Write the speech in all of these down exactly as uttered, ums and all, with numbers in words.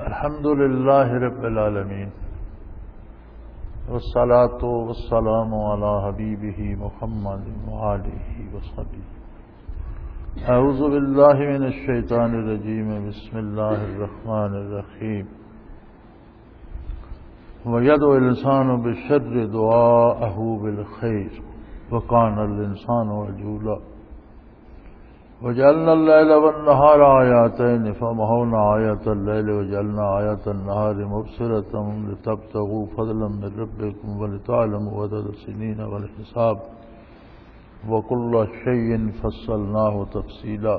الحمد لله رب العالمين والصلاة والسلام على حبيبه محمد وآله وصحبه. أعوذ بالله من الشيطان الرجيم. بسم الله الرحمن الرحيم. ويدعو الإنسان بالشر دعاءه بالخير وكان الإنسان عجولا. وجعلنا الليل والنهار آياتين فمحونا آية الليل وجعلنا آية النهار مبصرة لتبتغوا فضلا من ربكم ولتعلموا عدد السنين والحساب وكل شيء فصلناه تفصيلا.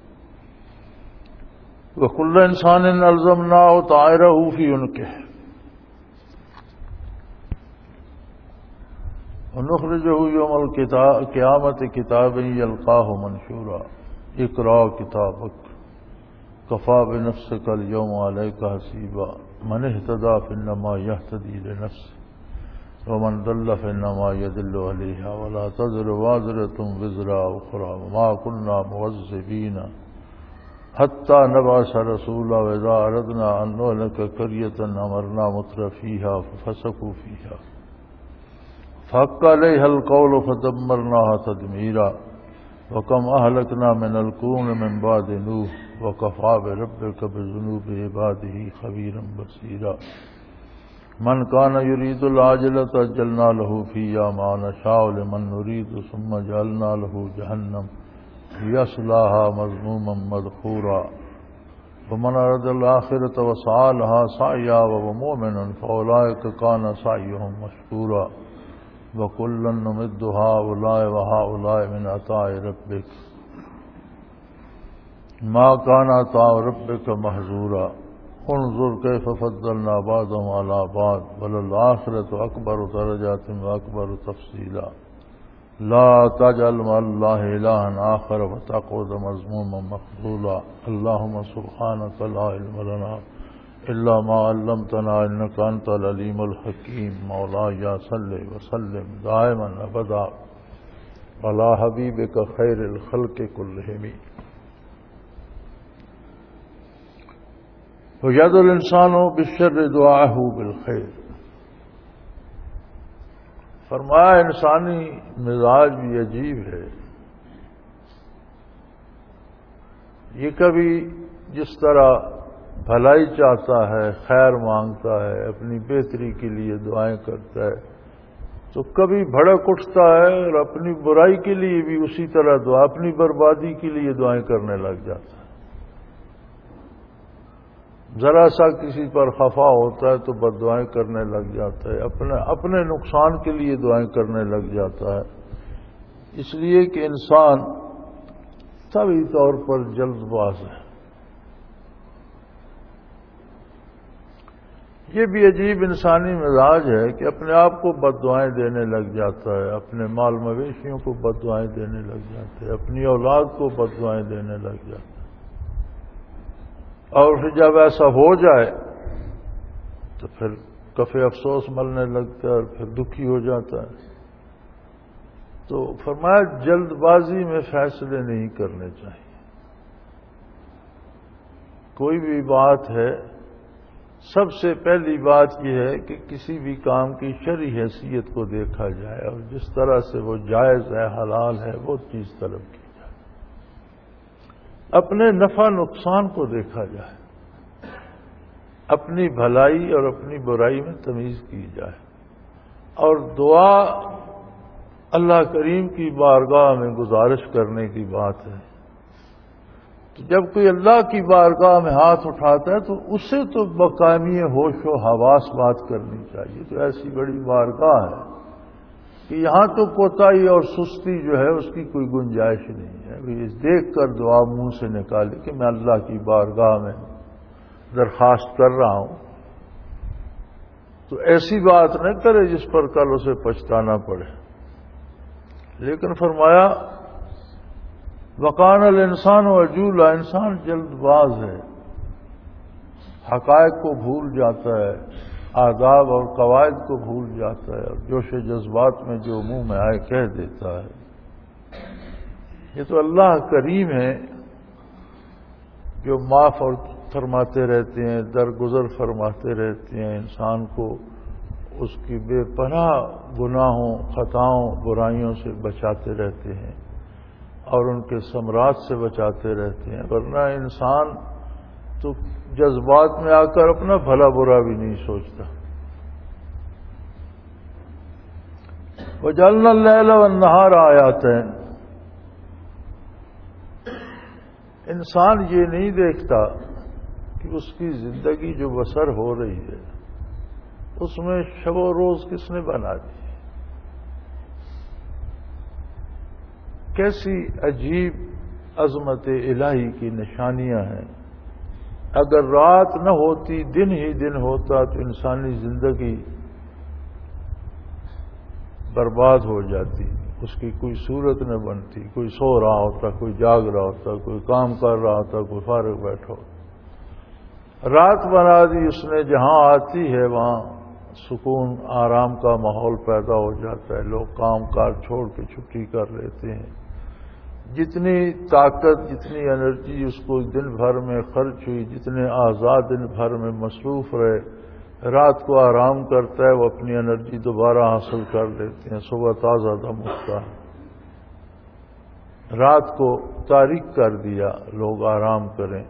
وكل إنسان ألزمناه طائره في عنقه ونخرجه يوم القيامة كتابا يلقاه منشورا. اقرأ كتابك كفى بنفسك اليوم عليك حسيبا. من اهتدى فإنما يهتدي لنفسه ومن ضل فإنما يضل عليها ولا تزر وازرة وزر أخرى وما كنا معذبين حتى نبعث رسولا. وإذا أردنا أن نهلك قرية أمرنا مترفيها ففسقوا فيها فحق عليها القول فدمرناها تدميرا. وكم أهلكنا من القرون من بعد نوح وكفى بربك بذنوب عباده خبيرا بصيرا. من كان يريد العاجلة عجلنا له فيها ما نشاء لمن نريد ثم جعلنا له جهنم يصلاها مذموما مدحورا. ومن أراد الآخرة وسعى لها سعيها وهو مؤمن فأولئك كان سعيهم مشكورا. وَكُلًّا نُمِدُّ هَؤُلَاءِ وَهَؤُلَاءِ مِنْ عَطَاءِ رَبِّكَ مَا كَانَ عَطَاءُ رَبِّكَ مَحْظُورًا. انظر كيف فضلنا بعضهم على بعض وللآخرة أكبر درجات وأكبر تفصيلا. لا تجعل مع الله إلها آخر فتقعد مذموما مخذولا. اللهم سبحانك لا علم لنا إلا ما علمتنا إنك أنت العليم الحكيم. مولاي صل وسلم دائما أبدا على حبيبك خير الخلق كلهم. ويدعو الإنسان بالشر دعاءه بالخير. فرمایا انسانی مزاج بھی عجیب ہے. یہ کبھی جس طرح بھلائی چاہتا ہے، خیر مانگتا ہے، اپنی بہتری کے لیے دعائیں کرتا ہے، تو کبھی بھڑک اٹھتا ہے اور اپنی برائی کے لیے بھی اسی طرح دعا، اپنی بربادی کے لیے دعائیں کرنے لگ جاتا ہے. ذرا سا کسی پر خفا ہوتا ہے تو بد دعائیں کرنے لگ جاتا ہے، اپنے اپنے نقصان کے لیے دعائیں کرنے لگ جاتا ہے. اس لیے کہ انسان طبعی طور پر جلد باز ہے. یہ بھی عجیب انسانی مزاج ہے کہ اپنے آپ کو بد دعائیں دینے لگ جاتا ہے، اپنے مال مویشیوں کو بد دعائیں دینے لگ جاتے ہیں، اپنی اولاد کو بد دعائیں دینے لگ جاتے ہیں. اور پھر جب ایسا ہو جائے تو پھر کف افسوس ملنے لگتا ہے اور پھر دکھی ہو جاتا ہے. تو فرمایا جلد بازی میں فیصلے نہیں کرنے چاہیے. کوئی بھی بات ہے، سب سے پہلی بات یہ ہے کہ کسی بھی کام کی شرعی حیثیت کو دیکھا جائے اور جس طرح سے وہ جائز ہے، حلال ہے، وہ چیز طلب کی جائے. اپنے نفع نقصان کو دیکھا جائے، اپنی بھلائی اور اپنی برائی میں تمیز کی جائے. اور دعا اللہ کریم کی بارگاہ میں گزارش کرنے کی بات ہے. تو جب کوئی اللہ کی بارگاہ میں ہاتھ اٹھاتا ہے تو اسے تو بقامی ہوش و حواس بات کرنی چاہیے. تو ایسی بڑی بارگاہ ہے کہ یہاں تو کوتاہی اور سستی جو ہے اس کی کوئی گنجائش نہیں ہے. دیکھ کر دعا منہ سے نکالے کہ میں اللہ کی بارگاہ میں درخواست کر رہا ہوں، تو ایسی بات نہ کرے جس پر کل اسے پچھتانا پڑے. لیکن فرمایا وَقَانَ الْإِنسَانُ عَجُولًا. انسان جلد باز ہے، حقائق کو بھول جاتا ہے، آداب اور قواعد کو بھول جاتا ہے، اور جوش جذبات میں جو منہ میں آئے کہہ دیتا ہے. یہ تو اللہ کریم ہے جو معاف اور فرماتے رہتے ہیں، درگزر فرماتے رہتے ہیں، انسان کو اس کی بے پناہ گناہوں، خطاؤں، برائیوں سے بچاتے رہتے ہیں اور ان کے ثمرات سے بچاتے رہتے ہیں، ورنہ انسان تو جذبات میں آ کر اپنا بھلا برا بھی نہیں سوچتا۔ وَجَعَلْنَا اللَّيْلَ وَالنَّهَارَ آیَاتَيْنِ، انسان یہ نہیں دیکھتا کہ اس کی زندگی جو بسر ہو رہی ہے اس میں شب و روز کس نے بنا دی، کیسی عجیب عظمت الہی کی نشانیاں ہیں۔ اگر رات نہ ہوتی، دن ہی دن ہوتا تو انسانی زندگی برباد ہو جاتی، اس کی کوئی صورت نہ بنتی، کوئی سو رہا ہوتا، کوئی جاگ رہا ہوتا، کوئی کام کر رہا ہوتا، کوئی فارغ بیٹھا ہوتا۔ رات بنا دی اس نے، جہاں آتی ہے وہاں سکون آرام کا ماحول پیدا ہو جاتا ہے، لوگ کام کاج چھوڑ کے چھٹی کر لیتے ہیں، جتنی طاقت، جتنی انرجی اس کو دن بھر میں خرچ ہوئی، جتنے آزاد دن بھر میں مصروف رہے، رات کو آرام کرتا ہے، وہ اپنی انرجی دوبارہ حاصل کر لیتے ہیں، صبح تازہ دم اٹھتا ہے۔ رات کو تاریک کر دیا، لوگ آرام کریں،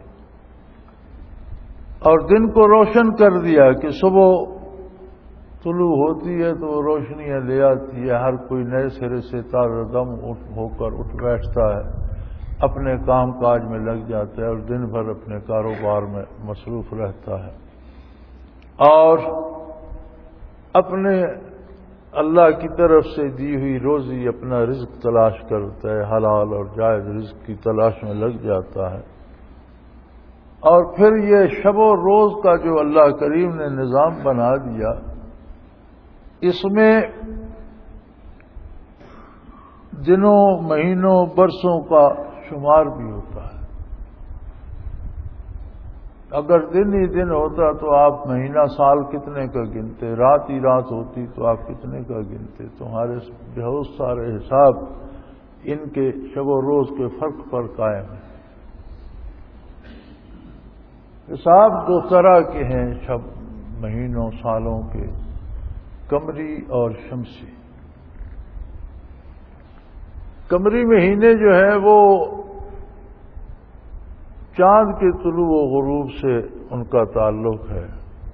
اور دن کو روشن کر دیا کہ صبح طلوع ہوتی ہے تو وہ روشنیاں لے آتی ہے، ہر کوئی نئے سرے سے تازہ دم ہو کر اٹھ بیٹھتا ہے، اپنے کام کاج میں لگ جاتا ہے اور دن بھر اپنے کاروبار میں مصروف رہتا ہے، اور اپنے اللہ کی طرف سے دی ہوئی روزی، اپنا رزق تلاش کرتا ہے، حلال اور جائز رزق کی تلاش میں لگ جاتا ہے۔ اور پھر یہ شب و روز کا جو اللہ کریم نے نظام بنا دیا، اس میں دنوں، مہینوں، برسوں کا شمار بھی ہوتا ہے۔ اگر دن ہی دن ہوتا تو آپ مہینہ سال کتنے کا گنتے، رات ہی رات ہوتی تو آپ کتنے کا گنتے۔ تمہارے بہت سارے حساب ان کے شب و روز کے فرق پر قائم ہیں۔ حساب دو طرح کے ہیں شب، مہینوں، سالوں کے، قمری اور شمسی۔ قمری مہینے جو ہیں وہ چاند کے طلوع و غروب سے ان کا تعلق ہے،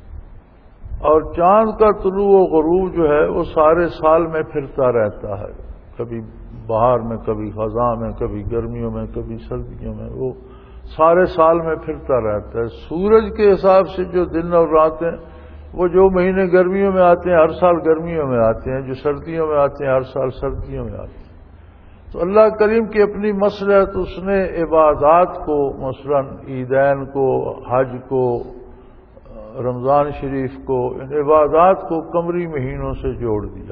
اور چاند کا طلوع و غروب جو ہے وہ سارے سال میں پھرتا رہتا ہے، کبھی بہار میں، کبھی خزاں میں، کبھی گرمیوں میں، کبھی سردیوں میں، وہ سارے سال میں پھرتا رہتا ہے۔ سورج کے حساب سے جو دن اور راتیں، وہ جو مہینے گرمیوں میں آتے ہیں ہر سال گرمیوں میں آتے ہیں، جو سردیوں میں آتے ہیں ہر سال سردیوں میں آتے ہیں۔ تو اللہ کریم کی اپنی مصلحت، اس نے عبادات کو، مثلا عیدین کو، حج کو، رمضان شریف کو، ان عبادات کو قمری مہینوں سے جوڑ دیا،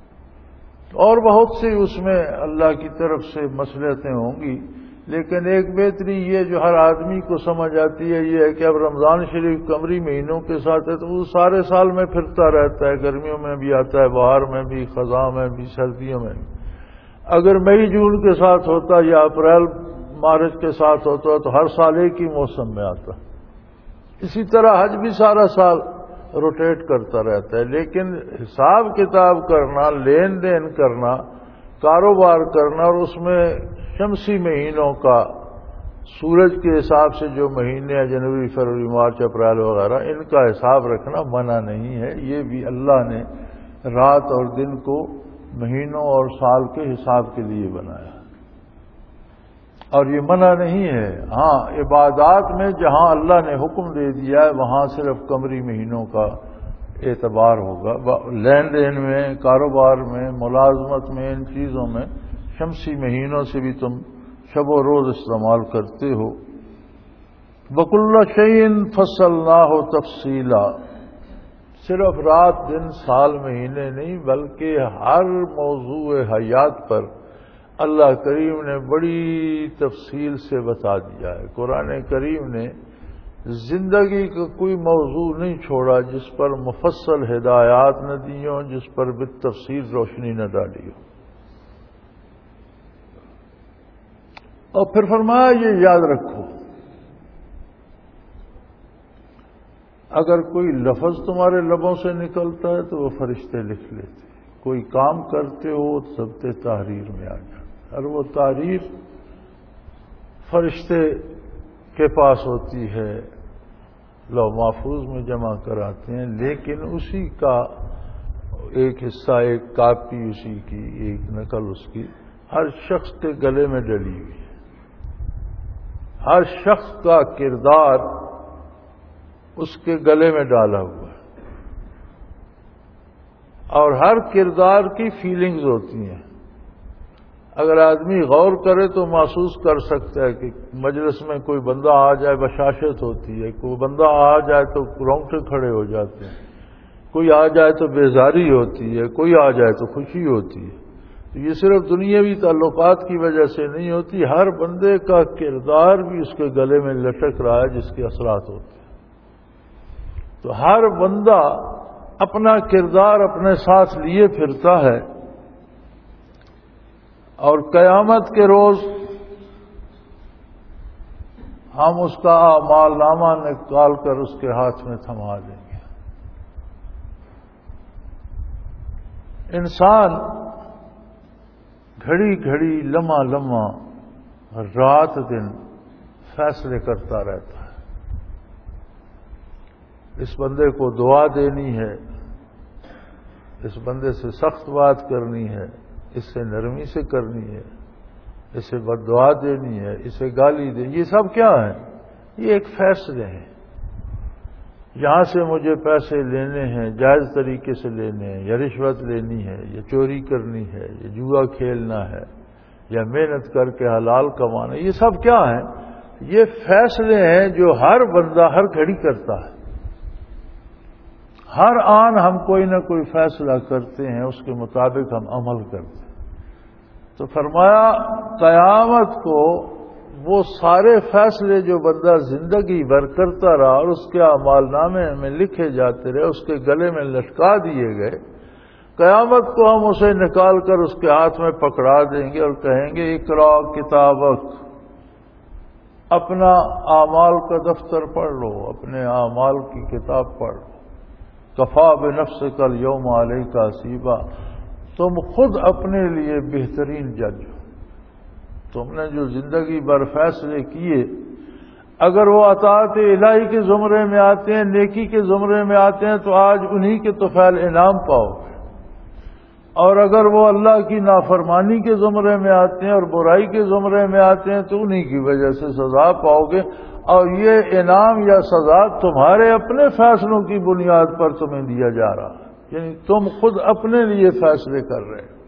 اور بہت سی اس میں اللہ کی طرف سے مصلحتیں ہوں گی، لیکن ایک بہتری یہ جو ہر آدمی کو سمجھ آتی ہے یہ ہے کہ اب رمضان شریف قمری مہینوں کے ساتھ ہے تو وہ سارے سال میں پھرتا رہتا ہے، گرمیوں میں بھی آتا ہے، بہار میں بھی، خزاں میں بھی، سردیوں میں بھی۔ اگر مئی جون کے ساتھ ہوتا یا اپریل مارچ کے ساتھ ہوتا تو ہر سال ایک ہی موسم میں آتا۔ اسی طرح حج بھی سارا سال روٹیٹ کرتا رہتا ہے، لیکن حساب کتاب کرنا، لین دین کرنا، کاروبار کرنا، اور اس میں شمسی مہینوں کا، سورج کے حساب سے جو مہینے ہیں جنوری، فروری، مارچ، اپریل وغیرہ، ان کا حساب رکھنا منع نہیں ہے۔ یہ بھی اللہ نے رات اور دن کو مہینوں اور سال کے حساب کے لیے بنایا، اور یہ منع نہیں ہے۔ ہاں، عبادات میں جہاں اللہ نے حکم دے دیا ہے وہاں صرف قمری مہینوں کا اعتبار ہوگا، لین دین میں، کاروبار میں، ملازمت میں، ان چیزوں میں شمسی مہینوں سے بھی تم شب و روز استعمال کرتے ہو۔ وَكُلَّ شَيْءٍ فَصَّلْنَاهُ تَفْصِيلًا، صرف رات، دن، سال، مہینے نہیں بلکہ ہر موضوع حیات پر اللہ کریم نے بڑی تفصیل سے بتا دیا ہے۔ قرآن کریم نے زندگی کا کوئی موضوع نہیں چھوڑا جس پر مفصل ہدایات نہ دی ہوں، جس پر بالتفصیل روشنی نہ ڈالی ہو۔ اور پھر فرمایا یہ یاد رکھو اگر کوئی لفظ تمہارے لبوں سے نکلتا ہے تو وہ فرشتے لکھ لیتے، کوئی کام کرتے ہو تو ضبط تحریر میں آ جاتا، اور وہ تحریر فرشتے کے پاس ہوتی ہے، لوح محفوظ میں جمع کراتے ہیں، لیکن اسی کا ایک حصہ، ایک کاپی اسی کی، ایک نقل اس کی ہر شخص کے گلے میں ڈلی ہوئی ہے۔ ہر شخص کا کردار اس کے گلے میں ڈالا ہوا ہے، اور ہر کردار کی فیلنگز ہوتی ہیں۔ اگر آدمی غور کرے تو محسوس کر سکتا ہے کہ مجلس میں کوئی بندہ آ جائے بشاشت ہوتی ہے، کوئی بندہ آ جائے تو رونگٹے کھڑے ہو جاتے ہیں، کوئی آ جائے تو بیزاری ہوتی ہے، کوئی آ جائے تو خوشی ہوتی ہے۔ تو یہ صرف دنیاوی تعلقات کی وجہ سے نہیں ہوتی، ہر بندے کا کردار بھی اس کے گلے میں لٹک رہا ہے جس کے اثرات ہوتے ہیں۔ تو ہر بندہ اپنا کردار اپنے ساتھ لیے پھرتا ہے، اور قیامت کے روز ہم اس کا اعمال نامہ نکال کر اس کے ہاتھ میں تھما دیں گے۔ انسان گھڑی گھڑی لمحہ لمحہ رات دن فیصلے کرتا رہتا ہے، اس بندے کو دعا دینی ہے، اس بندے سے سخت بات کرنی ہے، اس سے نرمی سے کرنی ہے، اسے بد دعا دینی ہے، اسے گالی دینی، یہ سب کیا ہے؟ یہ ایک فیصلے ہیں۔ یہاں سے مجھے پیسے لینے ہیں، جائز طریقے سے لینے ہیں، یا رشوت لینی ہے، یا چوری کرنی ہے، یا جوا کھیلنا ہے، یا محنت کر کے حلال کمانا، یہ سب کیا ہیں؟ یہ فیصلے ہیں جو ہر بندہ ہر گھڑی کرتا ہے۔ ہر آن ہم کوئی نہ کوئی فیصلہ کرتے ہیں، اس کے مطابق ہم عمل کرتے ہیں۔ تو فرمایا قیامت کو وہ سارے فیصلے جو بندہ زندگی بھر کرتا رہا اور اس کے اعمال نامے میں لکھے جاتے رہے، اس کے گلے میں لٹکا دیے گئے، قیامت کو ہم اسے نکال کر اس کے ہاتھ میں پکڑا دیں گے اور کہیں گے اقرا کتابک، اپنا اعمال کا دفتر پڑھ لو، اپنے اعمال کی کتاب پڑھ لو، کفا بنفسک الیوم علیک حسیبا، تم خود اپنے لیے بہترین جج ہو۔ تم نے جو زندگی بھر فیصلے کیے، اگر وہ اطاعت الہی کے زمرے میں آتے ہیں، نیکی کے زمرے میں آتے ہیں، تو آج انہی کے طفیل انعام پاؤ، اور اگر وہ اللہ کی نافرمانی کے زمرے میں آتے ہیں اور برائی کے زمرے میں آتے ہیں تو انہی کی وجہ سے سزا پاؤ گے، اور یہ انعام یا سزا تمہارے اپنے فیصلوں کی بنیاد پر تمہیں دیا جا رہا ہے، یعنی تم خود اپنے لیے فیصلے کر رہے ہیں۔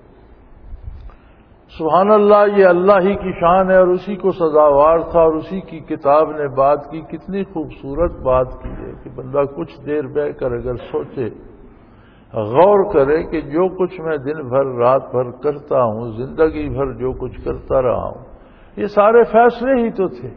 سبحان اللہ، یہ اللہ ہی کی شان ہے اور اسی کو سزاوار تھا، اور اسی کی کتاب نے بات کی، کتنی خوبصورت بات کی ہے کہ بندہ کچھ دیر بیٹھ کر اگر سوچے، غور کرے کہ جو کچھ میں دن بھر رات بھر کرتا ہوں، زندگی بھر جو کچھ کرتا رہا ہوں، یہ سارے فیصلے ہی تو تھے،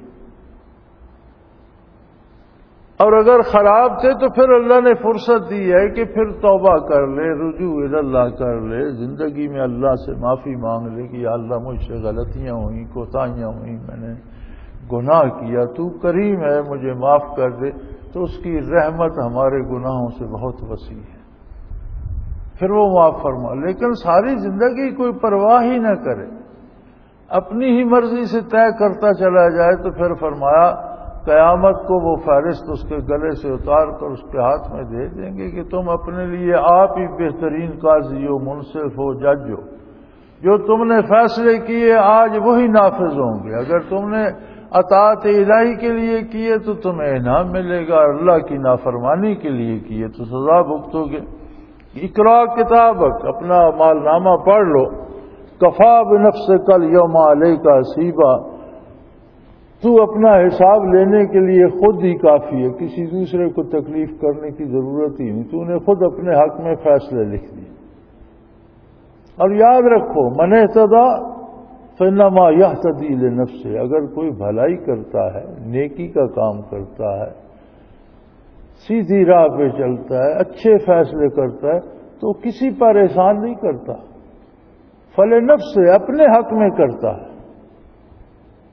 اور اگر خراب تھے تو پھر اللہ نے فرصت دی ہے کہ پھر توبہ کر لے، رجوع اللہ کر لے، زندگی میں اللہ سے معافی مانگ لے کہ یا اللہ مجھ سے غلطیاں ہوئیں، کوتاہیاں ہوئیں، میں نے گناہ کیا، تو کریم ہے مجھے معاف کر دے، تو اس کی رحمت ہمارے گناہوں سے بہت وسیع ہے، پھر وہ معاف فرما۔ لیکن ساری زندگی کوئی پرواہ ہی نہ کرے، اپنی ہی مرضی سے طے کرتا چلا جائے، تو پھر فرمایا قیامت کو وہ فہرست اس کے گلے سے اتار کر اس کے ہاتھ میں دے دیں گے کہ تم اپنے لیے آپ ہی بہترین قاضی ہو، منصف ہو، جج ہو، جو تم نے فیصلے کیے آج وہی نافذ ہوں گے، اگر تم نے اطاعت الہی کے لیے کیے تو تمہیں انعام ملے گا، اور اللہ کی نافرمانی کے لیے کیے تو سزا بھگتو گے۔ اقرا کتابک، اپنا اعمال نامہ پڑھ لو، کفا بنفسک الیوم علیک حسیبا، تو اپنا حساب لینے کے لیے خود ہی کافی ہے، کسی دوسرے کو تکلیف کرنے کی ضرورت ہی نہیں، تو نے خود اپنے حق میں فیصلے لکھ دیے۔ اور یاد رکھو من اہتدی فانما یہتدی لنفسہ، اگر کوئی بھلائی کرتا ہے، نیکی کا کام کرتا ہے، سیدھی راہ پہ چلتا ہے، اچھے فیصلے کرتا ہے، تو کسی پر احسان نہیں کرتا، فلنفسہ، اپنے حق میں کرتا ہے۔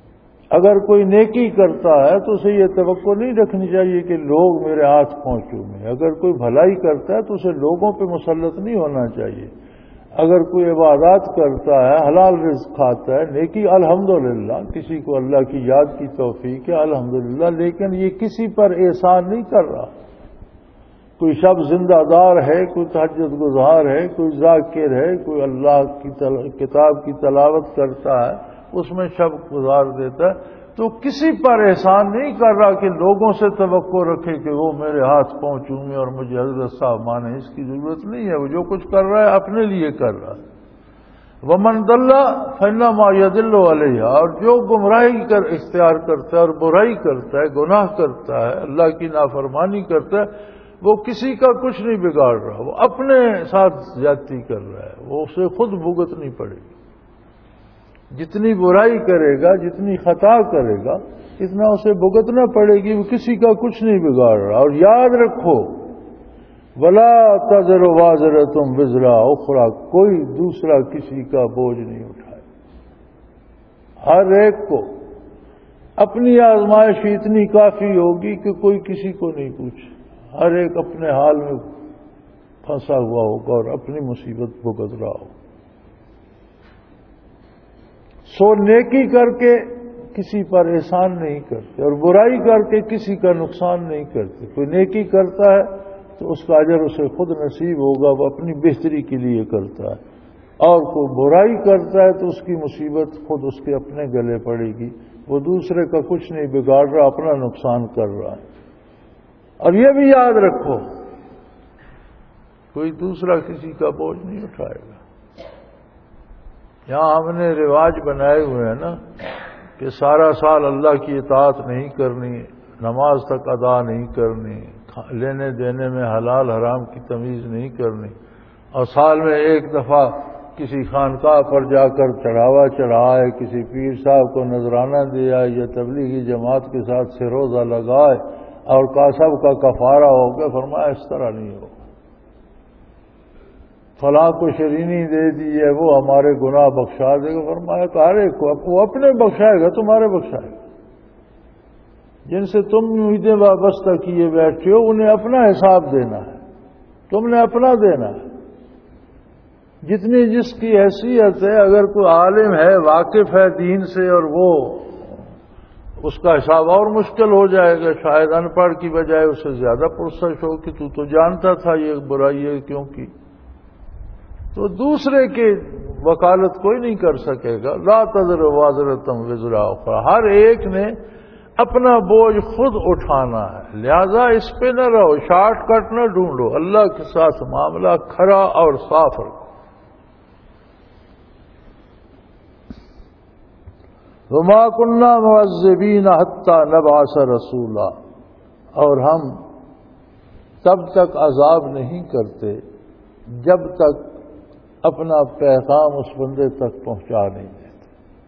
اگر کوئی نیکی کرتا ہے تو اسے یہ توقع نہیں رکھنی چاہیے کہ لوگ میرے ہاتھ پہنچوں میں. اگر کوئی بھلائی کرتا ہے تو اسے لوگوں پہ مسلط نہیں ہونا چاہیے. اگر کوئی عبادات کرتا ہے، حلال رزق کھاتا ہے، نیکی الحمدللہ، کسی کو اللہ کی یاد کی توفیق ہے الحمدللہ، لیکن یہ کسی پر احسان نہیں کر رہا. کوئی شب زندہ دار ہے، کوئی تہجد گزار ہے، کوئی ذاکر ہے، کوئی اللہ کی تل... کتاب کی تلاوت کرتا ہے، اس میں شب گزار دیتا ہے، تو کسی پر احسان نہیں کر رہا کہ لوگوں سے توقع رکھے کہ وہ میرے ہاتھ پہنچوں گے اور مجھے حضرت صاحب مانے. اس کی ضرورت نہیں ہے. وہ جو کچھ کر رہا ہے اپنے لیے کر رہا ہے. وَمَنْ ضَلَّ فَإِنَّمَا يَضِلُّ عَلَيْهَا، اور جو گمراہی کر اختیار کرتا ہے اور برائی کرتا ہے، گناہ کرتا ہے، اللہ کی نافرمانی کرتا ہے، وہ کسی کا کچھ نہیں بگاڑ رہا، وہ اپنے ساتھ زیادتی کر رہا ہے. وہ اسے خود بھگتنی پڑے گی. جتنی برائی کرے گا، جتنی خطا کرے گا، اتنا اسے بھگتنا پڑے گی. وہ کسی کا کچھ نہیں بگاڑ رہا. اور یاد رکھو وَلَا تَزِرُ وَازِرَةٌ وِزْرَ أُخْرَى، کوئی دوسرا کسی کا بوجھ نہیں اٹھائے. ہر ایک کو اپنی آزمائش اتنی کافی ہوگی کہ کوئی کسی کو نہیں پوچھے. ہر ایک اپنے حال میں پھنسا ہوا ہوگا اور اپنی مصیبت بھگت رہا ہوگا. سو نیکی کر کے کسی پر احسان نہیں کرتے اور برائی کر کے کسی کا نقصان نہیں کرتے. کوئی نیکی کرتا ہے تو اس کا اجر اسے خود نصیب ہوگا، وہ اپنی بہتری کے لیے کرتا ہے. اور کوئی برائی کرتا ہے تو اس کی مصیبت خود اس کے اپنے گلے پڑے گی. وہ دوسرے کا کچھ نہیں بگاڑ رہا، اپنا نقصان کر رہا ہے. اور یہ بھی یاد رکھو کوئی دوسرا کسی کا بوجھ نہیں اٹھائے گا. یہاں ہم نے رواج بنائے ہوئے ہیں نا کہ سارا سال اللہ کی اطاعت نہیں کرنی، نماز تک ادا نہیں کرنی، لینے دینے میں حلال حرام کی تمیز نہیں کرنی، اور سال میں ایک دفعہ کسی خانقاہ پر جا کر چڑھاوا چڑھائے، کسی پیر صاحب کو نذرانہ دیا یا تبلیغی جماعت کے ساتھ سے روزہ لگائے اور کاسب کا کفارہ ہو گیا. فرمایا اس طرح نہیں ہو. فلاں کو شرینی دے دی ہے وہ ہمارے گناہ بخشا دے گا. فرمایا کہ ہر ایک کو وہ اپنے بخشائے گا، تمہارے بخشائے گا. جن سے تم امیدیں وابستہ کیے بیٹھے ہو انہیں اپنا حساب دینا ہے، تم نے اپنا دینا ہے. جتنی جس کی حیثیت ہے، اگر کوئی عالم ہے، واقف ہے دین سے، اور وہ اس کا حساب اور مشکل ہو جائے گا. شاید ان پڑھ کی بجائے اسے زیادہ پرسش ہو کہ تو تو جانتا تھا یہ برائی ہے کیوں کی. تو دوسرے کی وکالت کوئی نہیں کر سکے گا. لا تزر وازرۃ وزر اخری، ہر ایک نے اپنا بوجھ خود اٹھانا ہے. لہذا اس پہ نہ رہو، شارٹ کٹ نہ ڈھونڈو، اللہ کے ساتھ معاملہ کھرا اور صاف رکھو. وما كنا معذبین حتی نبعث رسولا، اور ہم تب تک عذاب نہیں کرتے جب تک اپنا پیغام اس بندے تک پہنچا نہیں دیتے.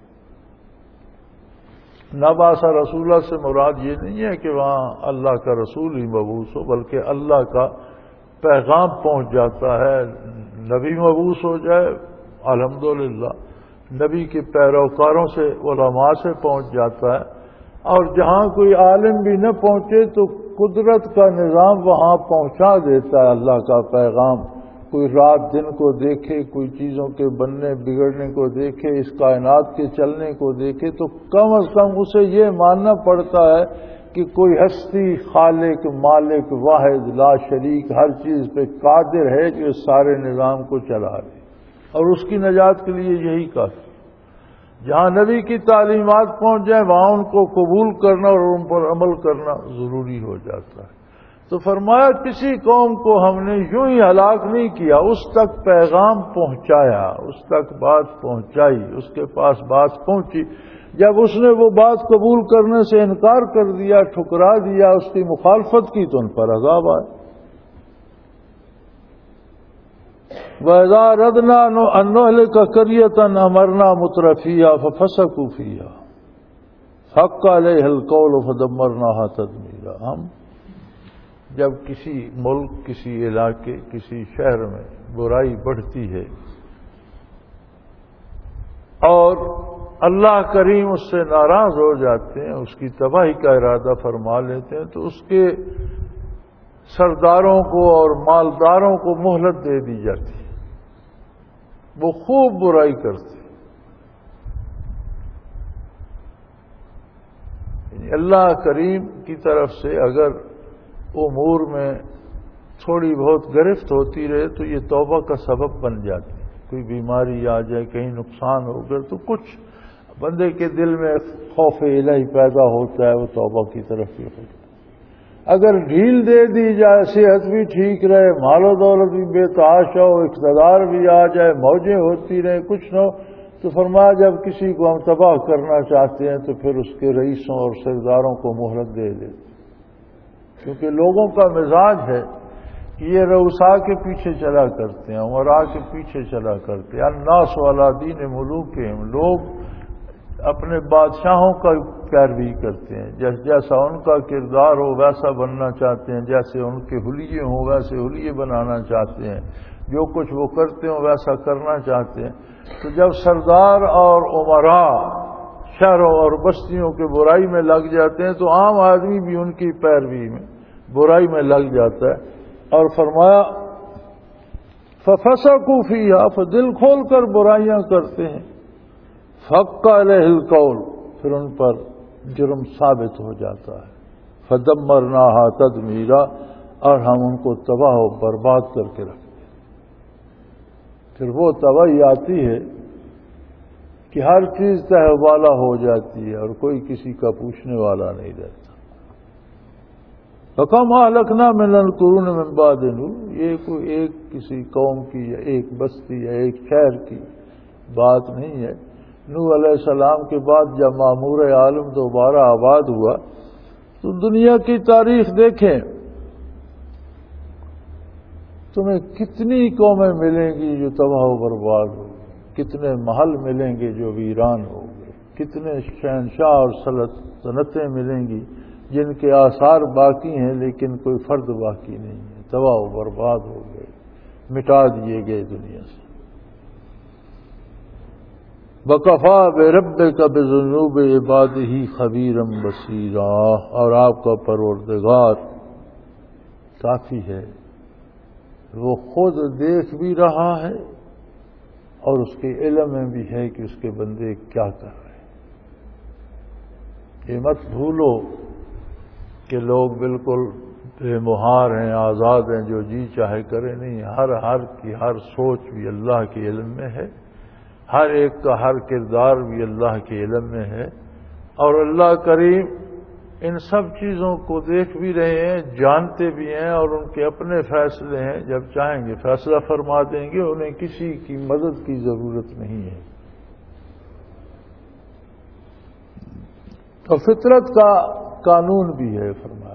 نبعث رسولہ سے مراد یہ نہیں ہے کہ وہاں اللہ کا رسول ہی مبعوث ہو، بلکہ اللہ کا پیغام پہنچ جاتا ہے. نبی مبعوث ہو جائے الحمدللہ، نبی کے پیروکاروں سے، علماء سے پہنچ جاتا ہے. اور جہاں کوئی عالم بھی نہ پہنچے تو قدرت کا نظام وہاں پہنچا دیتا ہے اللہ کا پیغام. کوئی رات دن کو دیکھے، کوئی چیزوں کے بننے بگڑنے کو دیکھے، اس کائنات کے چلنے کو دیکھے، تو کم از کم اسے یہ ماننا پڑتا ہے کہ کوئی ہستی خالق مالک واحد لا شریک ہر چیز پہ قادر ہے جو اس سارے نظام کو چلا رہے، اور اس کی نجات کے لیے یہی کافی. جہاں نبی کی تعلیمات پہنچ جائیں وہاں ان کو قبول کرنا اور ان پر عمل کرنا ضروری ہو جاتا ہے. تو فرمایا کسی قوم کو ہم نے یوں ہی ہلاک نہیں کیا، اس تک پیغام پہنچایا، اس تک بات پہنچائی، اس کے پاس بات پہنچی. جب اس نے وہ بات قبول کرنے سے انکار کر دیا، ٹھکرا دیا، اس کی مخالفت کی، تو ان پر عذاب آئے. وَإِذَا أَرَدْنَا أَن نُّهْلِكَ قَرْيَةً أَمَرْنَا مُتْرَفِيهَا فَفَسَقُوا فِيهَا حَقَّ عَلَيْهَا الْقَوْلُ فَدَمَّرْنَاهَا تَدْمِيرًا. ہم جب کسی ملک، کسی علاقے، کسی شہر میں برائی بڑھتی ہے اور اللہ کریم اس سے ناراض ہو جاتے ہیں، اس کی تباہی کا ارادہ فرما لیتے ہیں، تو اس کے سرداروں کو اور مالداروں کو مہلت دے دی جاتی ہے، وہ خوب برائی کرتے ہیں۔ یعنی اللہ کریم کی طرف سے اگر امور میں تھوڑی بہت گرفت ہوتی رہے تو یہ توبہ کا سبب بن جاتی ہے۔ کوئی بیماری آ جائے، کہیں نقصان ہو گیا تو کچھ بندے کے دل میں خوف الہی پیدا ہوتا ہے، وہ توبہ کی طرف ہی ہوتا ہے۔ اگر ڈھیل دے دی جائے، صحت بھی ٹھیک رہے، مال و دولت بھی بے تحاشا ہو، اقتدار بھی آ جائے، موجیں ہوتی رہیں، کچھ نہ ہو، تو فرمایا جب کسی کو ہم تباہ کرنا چاہتے ہیں تو پھر اس کے رئیسوں اور سرداروں کو مہلت دے دیتے، کیونکہ لوگوں کا مزاج ہے کہ یہ رؤسا کے پیچھے چلا کرتے ہیں، امراء کے پیچھے چلا کرتے ہیں۔ الناس علی دین ملوکہم، لوگ اپنے بادشاہوں کا پیروی کرتے ہیں، جیسا ان کا کردار ہو ویسا بننا چاہتے ہیں، جیسے ان کے حلیے ہوں ویسے حلیے بنانا چاہتے ہیں، جو کچھ وہ کرتے ہوں ویسا کرنا چاہتے ہیں۔ تو جب سردار اور امراء شہروں اور بستیوں کے برائی میں لگ جاتے ہیں تو عام آدمی بھی ان کی پیروی میں برائی میں لگ جاتا ہے۔ اور فرمایا فَفَسَقُوا فِيهَا، فدل کھول کر برائیاں کرتے ہیں، فَحَقَّ عَلَيْهِ الْقَوْلُ، پھر ان پر جرم ثابت ہو جاتا ہے، فَدَمَّرْنَاهَا تَدْمِيرًا، اور ہم ان کو تباہ و برباد کر کے رکھتے ہیں۔ پھر وہ تباہی آتی ہے کہ ہر چیز تہہ والا ہو جاتی ہے اور کوئی کسی کا پوچھنے والا نہیں رہتا۔ فَكَمْ أَهْلَكْنَا مِنَ الْقُرُونِ مِنْ بَعْدِ نُوحٍ، یہ کوئی ایک کسی قوم کی یا ایک بستی یا ایک شہر کی بات نہیں ہے۔ نوح علیہ السلام کے بعد جب معمور عالم دوبارہ آباد ہوا تو دنیا کی تاریخ دیکھیں، تمہیں کتنی قومیں ملیں گی جو تباہ و برباد ہو گئی، کتنے محل ملیں گے جو ویران ہو گئے، کتنے شہنشاہ اور سلطنتیں ملیں گی جن کے آثار باقی ہیں لیکن کوئی فرد باقی نہیں ہے، تباہ و برباد ہو گئے، مٹا دیے گئے دنیا سے۔ وَكَفَىٰ بِرَبِّكَ بِذُنُوبِ عِبَادِهِ خَبِيرًا بَصِيرًا، اور آپ کا پروردگار کافی ہے، وہ خود دیکھ بھی رہا ہے اور اس کے علم میں بھی ہے کہ اس کے بندے کیا کر رہے ہیں۔ یہ مت بھولو کہ لوگ بالکل بے مہار ہیں، آزاد ہیں، جو جی چاہے کرے، نہیں، ہر ہر کی ہر سوچ بھی اللہ کے علم میں ہے، ہر ایک کا ہر کردار بھی اللہ کے علم میں ہے، اور اللہ کریم ان سب چیزوں کو دیکھ بھی رہے ہیں، جانتے بھی ہیں، اور ان کے اپنے فیصلے ہیں، جب چاہیں گے فیصلہ فرما دیں گے، انہیں کسی کی مدد کی ضرورت نہیں ہے۔ اور فطرت کا قانون بھی ہے، فرمایا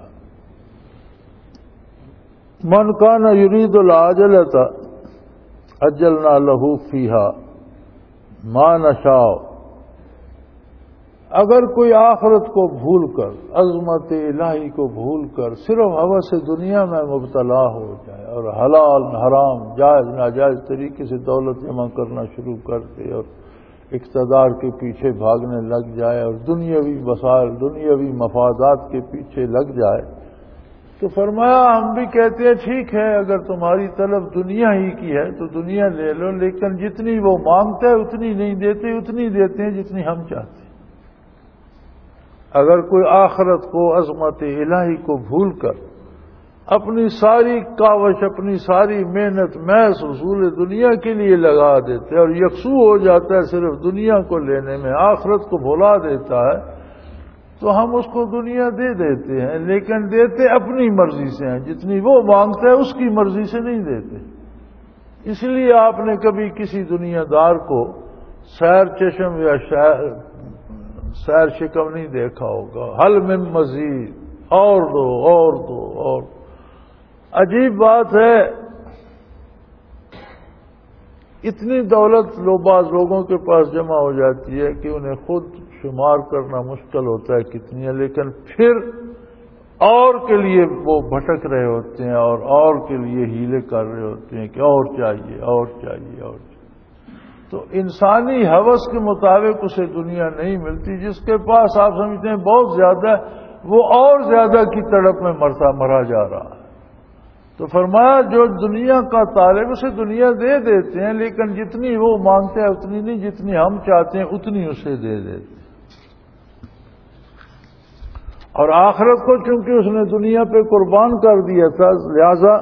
من کان یرید العاجلۃ عجلنا لہ فیہا ما نشاء، اگر کوئی آخرت کو بھول کر، عظمت الہی کو بھول کر صرف ہوس دنیا میں مبتلا ہو جائے اور حلال حرام جائز ناجائز طریقے سے دولت جمع کرنا شروع کر دے اور اقتدار کے پیچھے بھاگنے لگ جائے اور دنیاوی وسائل دنیاوی مفادات کے پیچھے لگ جائے، تو فرمایا ہم بھی کہتے ہیں ٹھیک ہے، اگر تمہاری طلب دنیا ہی کی ہے تو دنیا لے لو، لیکن جتنی وہ مانگتا ہے اتنی نہیں دیتے، اتنی دیتے ہیں جتنی ہم چاہتے ہیں۔ اگر کوئی آخرت کو، عظمت الہی کو بھول کر اپنی ساری کاوش، اپنی ساری محنت محض حصول دنیا کے لیے لگا دیتے اور یکسو ہو جاتا ہے صرف دنیا کو لینے میں، آخرت کو بھلا دیتا ہے، تو ہم اس کو دنیا دے دیتے ہیں، لیکن دیتے اپنی مرضی سے ہیں، جتنی وہ مانگتا ہے اس کی مرضی سے نہیں دیتے۔ اس لیے آپ نے کبھی کسی دنیا دار کو سیر چشم یا سیر شکم نہیں دیکھا ہوگا، حل من مزید، اور دو اور دو اور دو۔ عجیب بات ہے، اتنی دولت لو بعض لوگوں کے پاس جمع ہو جاتی ہے کہ انہیں خود شمار کرنا مشکل ہوتا ہے کتنی ہے، لیکن پھر اور کے لیے وہ بھٹک رہے ہوتے ہیں اور اور کے لیے ہیلے کر رہے ہوتے ہیں کہ اور چاہیے اور چاہیے اور چاہیے۔ تو انسانی ہوس کے مطابق اسے دنیا نہیں ملتی. جس کے پاس آپ سمجھتے ہیں بہت زیادہ وہ اور زیادہ کی تڑپ میں مرتا مرا جا رہا ہے. تو فرمایا جو دنیا کا طالب اسے دنیا دے دیتے ہیں لیکن جتنی وہ مانگتے ہیں اتنی نہیں، جتنی ہم چاہتے ہیں اتنی اسے دے دیتے ہیں. اور آخرت کو چونکہ اس نے دنیا پہ قربان کر دیا تھا لہذا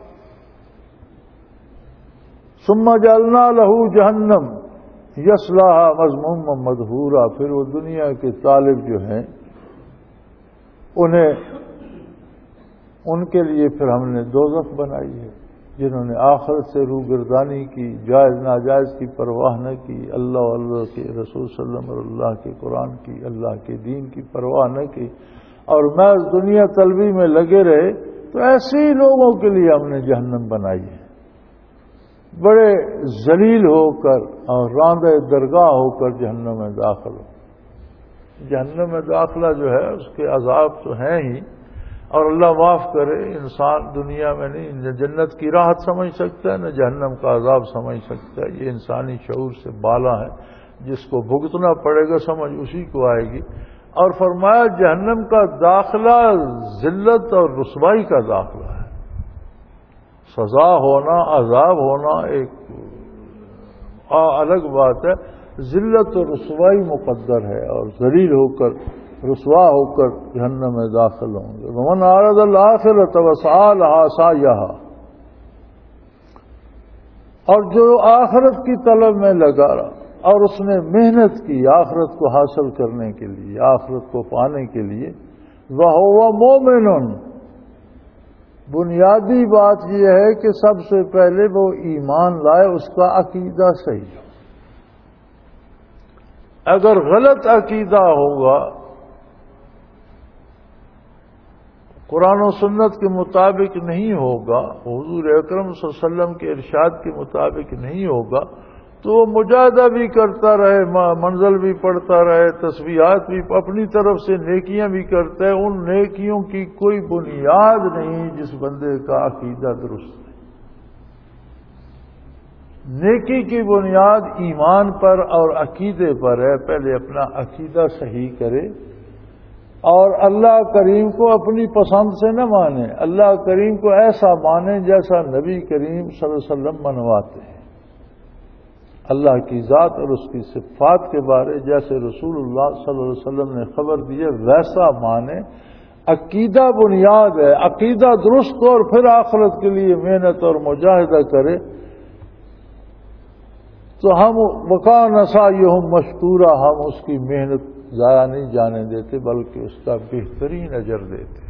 ثم جعلنا لہو جہنم یصلاھا مذموما مدحورا، پھر وہ دنیا کے طالب جو ہیں انہیں ان کے لیے پھر ہم نے دوزخ بنائی ہے، جنہوں نے آخرت سے روگردانی کی، جائز ناجائز کی پرواہ نہ کی، اللہ و اللہ کے رسول صلی اللہ علیہ وسلم اور اللہ کے قرآن کی، اللہ کے دین کی پرواہ نہ کی اور محض دنیا طلبی میں لگے رہے. تو ایسے ہی لوگوں کے لیے ہم نے جہنم بنائی ہے، بڑے ذلیل ہو کر اور راندہ درگاہ ہو کر جہنم میں داخل ہو. جہنم میں داخلہ جو ہے اس کے عذاب تو ہیں ہی، اور اللہ معاف کرے انسان دنیا میں نہیں نہ جنت کی راحت سمجھ سکتا ہے نہ جہنم کا عذاب سمجھ سکتا ہے. یہ انسانی شعور سے بالا ہے، جس کو بھگتنا پڑے گا سمجھ اسی کو آئے گی. اور فرمایا جہنم کا داخلہ ذلت اور رسوائی کا داخلہ ہے. سزا ہونا، عذاب ہونا ایک الگ بات ہے، ذلت اور رسوائی مقدر ہے، اور ذلیل ہو کر رسوا ہو کر جہنم میں داخل ہوں گے. ومن اعرض الآخرۃ وسعى لها سعيها، اور جو آخرت کی طلب میں لگا رہا اور اس نے محنت کی آخرت کو حاصل کرنے کے لیے، آخرت کو پانے کے لیے، وَهُوَ مُؤْمِنٌ، بنیادی بات یہ ہے کہ سب سے پہلے وہ ایمان لائے، اس کا عقیدہ صحیح ہو. اگر غلط عقیدہ ہوگا، قرآن و سنت کے مطابق نہیں ہوگا، حضور اکرم صلی اللہ علیہ وسلم کے ارشاد کے مطابق نہیں ہوگا، تو وہ مجاہدہ بھی کرتا رہے، منزل بھی پڑھتا رہے، تسبیحات بھی اپنی طرف سے نیکیاں بھی کرتا ہے، ان نیکیوں کی کوئی بنیاد نہیں جس بندے کا عقیدہ درست ہے. نیکی کی بنیاد ایمان پر اور عقیدے پر ہے. پہلے اپنا عقیدہ صحیح کرے اور اللہ کریم کو اپنی پسند سے نہ مانے، اللہ کریم کو ایسا مانے جیسا نبی کریم صلی اللہ علیہ وسلم منواتے ہیں. اللہ کی ذات اور اس کی صفات کے بارے جیسے رسول اللہ صلی اللہ علیہ وسلم نے خبر دی ہے ویسا مانے. عقیدہ بنیاد ہے، عقیدہ درست ہو اور پھر آخرت کے لیے محنت اور مجاہدہ کرے تو ہم وَكَانَ سَعْيُهُمْ مَشْكُورًا، ہم اس کی محنت ضائع نہیں جانے دیتے بلکہ اس کا بہترین اجر دیتے.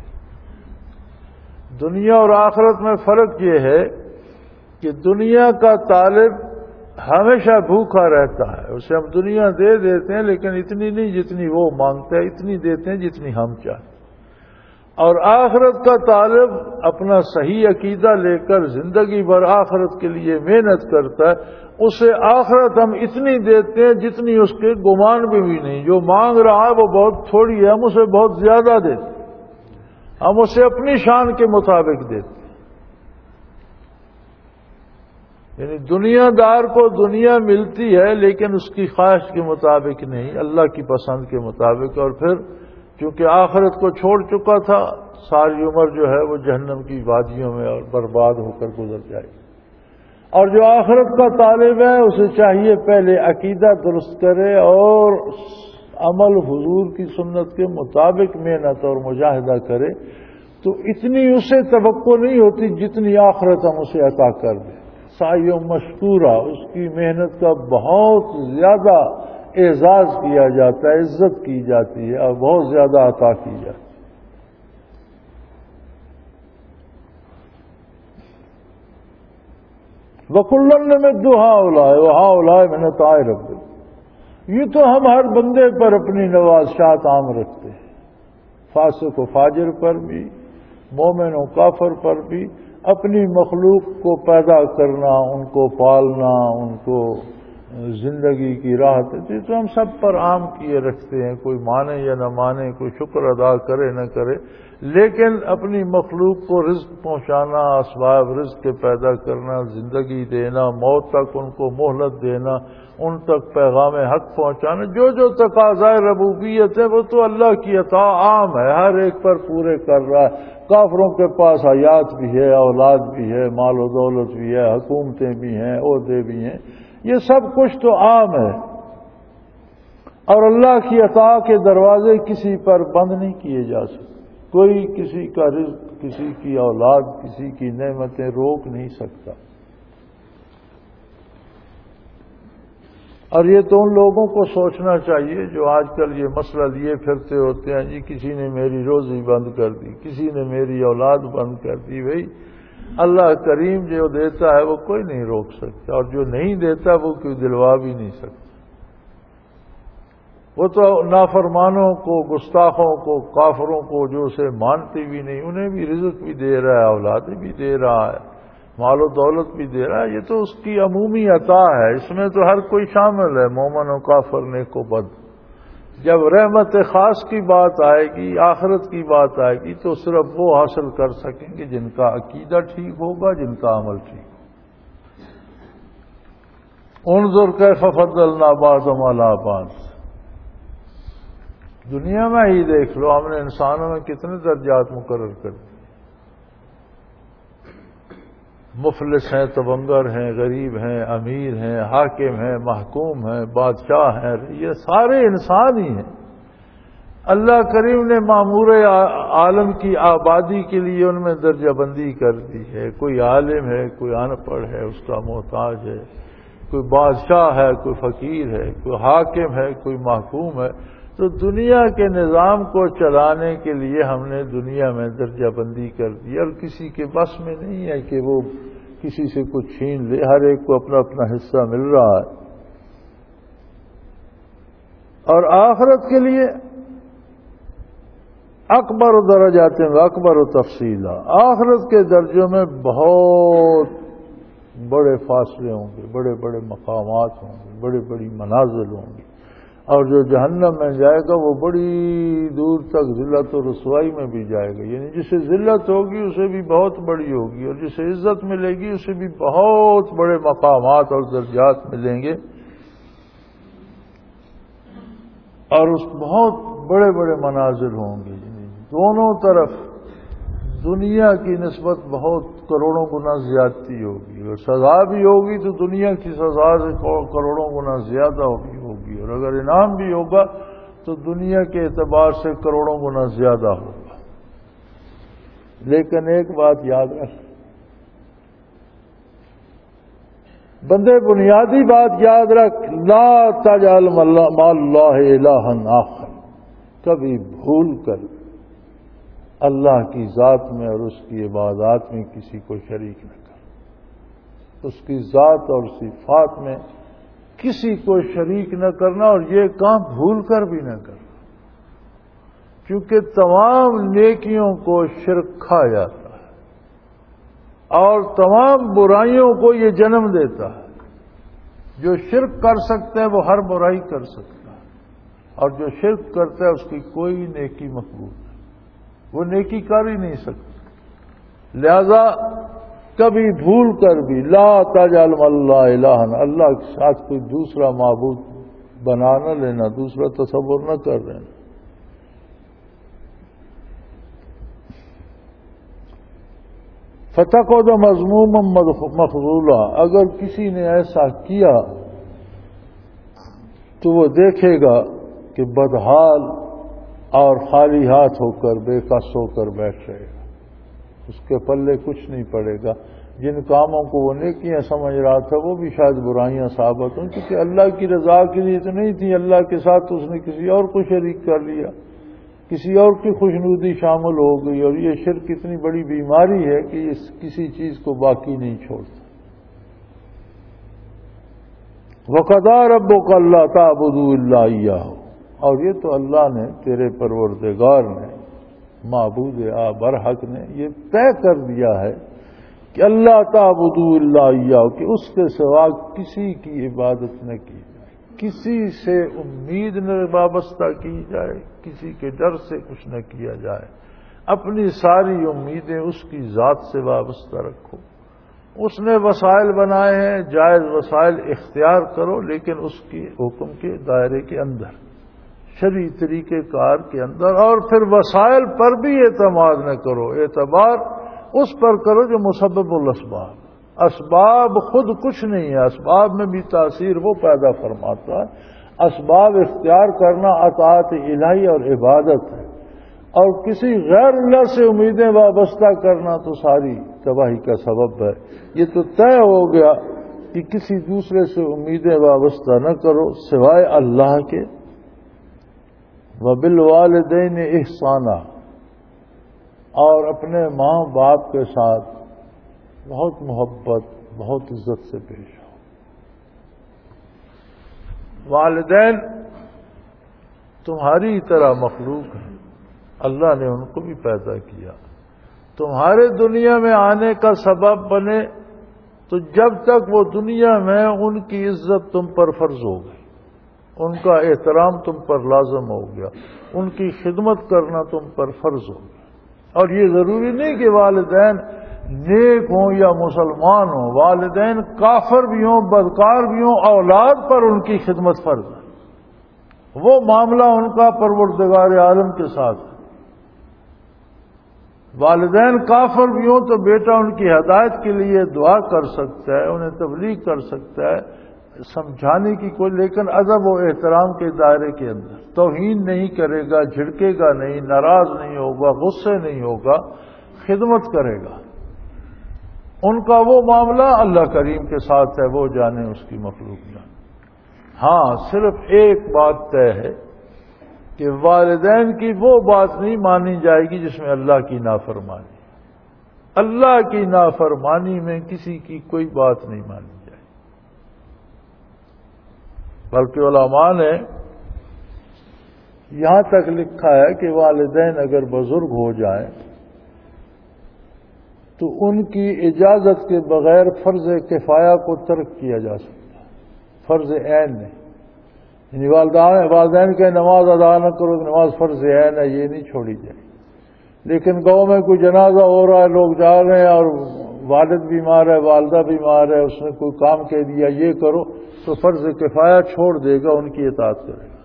دنیا اور آخرت میں فرق یہ ہے کہ دنیا کا طالب ہمیشہ بھوکا رہتا ہے، اسے ہم دنیا دے دیتے ہیں لیکن اتنی نہیں جتنی وہ مانگتا ہے، اتنی دیتے ہیں جتنی ہم چاہتے. اور آخرت کا طالب اپنا صحیح عقیدہ لے کر زندگی بھر آخرت کے لیے محنت کرتا ہے، اسے آخرت ہم اتنی دیتے ہیں جتنی اس کے گمان بھی بھی نہیں. جو مانگ رہا ہے وہ بہت تھوڑی ہے، ہم اسے بہت زیادہ دیتے ہیں، ہم اسے اپنی شان کے مطابق دیتے ہیں. یعنی دنیا دار کو دنیا ملتی ہے لیکن اس کی خواہش کے مطابق نہیں، اللہ کی پسند کے مطابق. اور پھر چونکہ آخرت کو چھوڑ چکا تھا، ساری عمر جو ہے وہ جہنم کی وادیوں میں اور برباد ہو کر گزر جائے گی. اور جو آخرت کا طالب ہے اسے چاہیے پہلے عقیدہ درست کرے اور عمل حضور کی سنت کے مطابق محنت اور مجاہدہ کرے، تو اتنی اسے توقع نہیں ہوتی جتنی آخرت ہم اسے عطا کر دیں. سعی مشکورہ، اس کی محنت کا بہت زیادہ اعزاز کیا جاتا ہے، عزت کی جاتی ہے اور بہت زیادہ عطا کی جاتی ہے. وَكُلًّا نُمِدُّ هَٰؤُلَاءِ وَهَٰؤُلَاءِ مِنْ عَطَاءِ رَبِّكَ، یہ تو ہم ہر بندے پر اپنی نوازشات عام رکھتے ہیں، فاسق و فاجر پر بھی، مومن و کافر پر بھی. اپنی مخلوق کو پیدا کرنا، ان کو پالنا، ان کو زندگی کی راحت ہے، تو ہم سب پر عام کیے رکھتے ہیں، کوئی مانے یا نہ مانے، کوئی شکر ادا کرے نہ کرے، لیکن اپنی مخلوق کو رزق پہنچانا، اسباب رزق کے پیدا کرنا، زندگی دینا، موت تک ان کو مہلت دینا، ان تک پیغام حق پہنچانا، جو جو تقاضائے ربوبیت ہے وہ تو اللہ کی عطا عام ہے، ہر ایک پر پورے کر رہا ہے۔ کافروں کے پاس حیات بھی ہے، اولاد بھی ہے، مال و دولت بھی ہے، حکومتیں بھی ہیں، عہدے بھی ہیں، یہ سب کچھ تو عام ہے، اور اللہ کی عطا کے دروازے کسی پر بند نہیں کیے جا سکتے۔ کوئی کسی کا رزق، کسی کی اولاد، کسی کی نعمتیں روک نہیں سکتا۔ اور یہ تو ان لوگوں کو سوچنا چاہیے جو آج کل یہ مسئلہ لیے پھرتے ہوتے ہیں، جی کسی نے میری روزی بند کر دی، کسی نے میری اولاد بند کر دی۔ بھائی اللہ کریم جو دیتا ہے وہ کوئی نہیں روک سکتا، اور جو نہیں دیتا وہ کوئی دلوا بھی نہیں سکتا۔ وہ تو نافرمانوں کو، گستاخوں کو، کافروں کو، جو اسے مانتے بھی نہیں، انہیں بھی رزق بھی دے رہا ہے، اولادیں بھی دے رہا ہے، مال و دولت بھی دے رہا ہے۔ یہ تو اس کی عمومی عطا ہے، اس میں تو ہر کوئی شامل ہے، مومن و کافر، نیک و بد۔ جب رحمت خاص کی بات آئے گی، آخرت کی بات آئے گی، تو صرف وہ حاصل کر سکیں گے جن کا عقیدہ ٹھیک ہوگا، جن کا عمل ٹھیک ہوگا۔ انظر کیف فضلنا بعضهم علی بعض۔ دنیا میں ہی دیکھ لو، ہم نے انسانوں میں کتنے درجات مقرر کر دیے۔ مفلس ہیں، تبنگر ہیں، غریب ہیں، امیر ہیں، حاکم ہیں، محکوم ہیں، بادشاہ ہیں، یہ سارے انسان ہی ہیں۔ اللہ کریم نے معمور عالم کی آبادی کے لیے ان میں درجہ بندی کر دی ہے۔ کوئی عالم ہے، کوئی ان پڑھ ہے، اس کا محتاج ہے، کوئی بادشاہ ہے، کوئی فقیر ہے، کوئی حاکم ہے، کوئی محکوم ہے۔ تو دنیا کے نظام کو چلانے کے لیے ہم نے دنیا میں درجہ بندی کر دی، اور کسی کے بس میں نہیں ہے کہ وہ کسی سے کچھ چھین لے، ہر ایک کو اپنا اپنا حصہ مل رہا ہے۔ اور آخرت کے لیے اکبر و درجات میں اکبر و تفصیلا، آخرت کے درجوں میں بہت بڑے فاصلے ہوں گے، بڑے بڑے مقامات ہوں گے، بڑی بڑی منازل ہوں گی۔ اور جو جہنم میں جائے گا وہ بڑی دور تک ذلت و رسوائی میں بھی جائے گا، یعنی جسے ذلت ہوگی اسے بھی بہت بڑی ہوگی، اور جسے عزت ملے گی اسے بھی بہت بڑے مقامات اور درجات ملیں گے، اور اس بہت بڑے بڑے مناظر ہوں گے، یعنی دونوں طرف دنیا کی نسبت بہت کروڑوں گنا زیادتی ہوگی، اور سزا بھی ہوگی تو دنیا کی سزا سے کروڑوں گنا زیادہ بھی ہوگی، اور اگر انعام بھی ہوگا تو دنیا کے اعتبار سے کروڑوں گنا زیادہ ہوگا۔ لیکن ایک بات یاد رکھ بندے، بنیادی بات یاد رکھ، لا تجعل مع اللہ الہا آخر، کبھی بھول کر اللہ کی ذات میں اور اس کی عبادات میں کسی کو شریک نہ کر، اس کی ذات اور صفات میں کسی کو شریک نہ کرنا، اور یہ کام بھول کر بھی نہ کرنا، کیونکہ تمام نیکیوں کو شرک کھا جاتا ہے، اور تمام برائیوں کو یہ جنم دیتا ہے۔ جو شرک کر سکتا ہے وہ ہر برائی کر سکتا ہے، اور جو شرک کرتا ہے اس کی کوئی نیکی مقبول نہیں، وہ نیکی کر ہی نہیں سکتا۔ لہذا کبھی بھول کر بھی لا تجعل مع اللہ الہا، اللہ کے ساتھ کوئی دوسرا معبود بنا نہ لینا، دوسرا تصور نہ کر لینا۔ فتقعد مذموما مخذولا، اگر کسی نے ایسا کیا تو وہ دیکھے گا کہ بدحال اور خالی ہاتھ ہو کر، بے کس ہو کر بیٹھ رہے گا، اس کے پلے کچھ نہیں پڑے گا۔ جن کاموں کو وہ نیکیاں سمجھ رہا تھا وہ بھی شاید برائیاں ثابت ہوں، کیونکہ اللہ کی رضا کے لیے تو نہیں تھی، اللہ کے ساتھ اس نے کسی اور کو شریک کر لیا، کسی اور کی خوشنودی شامل ہو گئی، اور یہ شرک اتنی بڑی بیماری ہے کہ یہ کسی چیز کو باقی نہیں چھوڑتا۔ وَقَضَىٰ رَبُّكَ أَلَّا تَعْبُدُوا إِلَّا إِيَّاهُ، اور یہ تو اللہ نے، تیرے پروردگار نے، معبود برحق نے یہ طے کر دیا ہے کہ اللہ تعبدوا الا ایاہ، کہ اس کے سوا کسی کی عبادت نہ کی جائے، کسی سے امید نہ وابستہ کی جائے، کسی کے ڈر سے کچھ نہ کیا جائے، اپنی ساری امیدیں اس کی ذات سے وابستہ رکھو۔ اس نے وسائل بنائے ہیں، جائز وسائل اختیار کرو، لیکن اس کی حکم کے دائرے کے اندر، شرعی طریقہ کار کے اندر، اور پھر وسائل پر بھی اعتماد نہ کرو، اعتبار اس پر کرو جو مسبب الاسباب، اسباب خود کچھ نہیں ہے، اسباب میں بھی تاثیر وہ پیدا فرماتا ہے۔ اسباب اختیار کرنا اطاعت الہی اور عبادت ہے، اور کسی غیر اللہ سے امیدیں وابستہ کرنا تو ساری تباہی کا سبب ہے۔ یہ تو طے ہو گیا کہ کسی دوسرے سے امیدیں وابستہ نہ کرو سوائے اللہ کے۔ وبالوالدین احسانا، اور اپنے ماں باپ کے ساتھ بہت محبت، بہت عزت سے پیش ہو۔ والدین تمہاری طرح مخلوق ہیں، اللہ نے ان کو بھی پیدا کیا، تمہارے دنیا میں آنے کا سبب بنے تو جب تک وہ دنیا میں ان کی عزت تم پر فرض ہو گئی، ان کا احترام تم پر لازم ہو گیا، ان کی خدمت کرنا تم پر فرض ہو گیا۔ اور یہ ضروری نہیں کہ والدین نیک ہوں یا مسلمان ہوں، والدین کافر بھی ہوں، بدکار بھی ہوں، اولاد پر ان کی خدمت فرض ہے۔ وہ معاملہ ان کا پروردگار عالم کے ساتھ ہے۔ والدین کافر بھی ہوں تو بیٹا ان کی ہدایت کے لیے دعا کر سکتا ہے، انہیں تبلیغ کر سکتا ہے، سمجھانے کی کوئی، لیکن ادب و احترام کے دائرے کے اندر، توہین نہیں کرے گا، جھڑکے گا نہیں، ناراض نہیں ہوگا، غصے نہیں ہوگا، خدمت کرے گا۔ ان کا وہ معاملہ اللہ کریم کے ساتھ ہے، وہ جانے اس کی مخلوق جانے۔ ہاں صرف ایک بات طے ہے کہ والدین کی وہ بات نہیں مانی جائے گی جس میں اللہ کی نافرمانی، اللہ کی نافرمانی میں کسی کی کوئی بات نہیں مانی جائے، بلکہ علماء نے یہاں تک لکھا ہے کہ والدین اگر بزرگ ہو جائیں تو ان کی اجازت کے بغیر فرض کفایہ کو ترک کیا جا سکتا، فرض عین نہیں، یعنی والدین والدین کے نماز ادا نہ کرو، نماز فرض عین ہے، یہ نہیں چھوڑی جائے۔ لیکن گاؤں میں کوئی جنازہ ہو رہا ہے، لوگ جا رہے ہیں اور والد بیمار ہے، والدہ بیمار ہے، اس نے کوئی کام کہہ دیا یہ کرو، تو فرض کفایہ چھوڑ دے گا، ان کی اطاعت کرے گا۔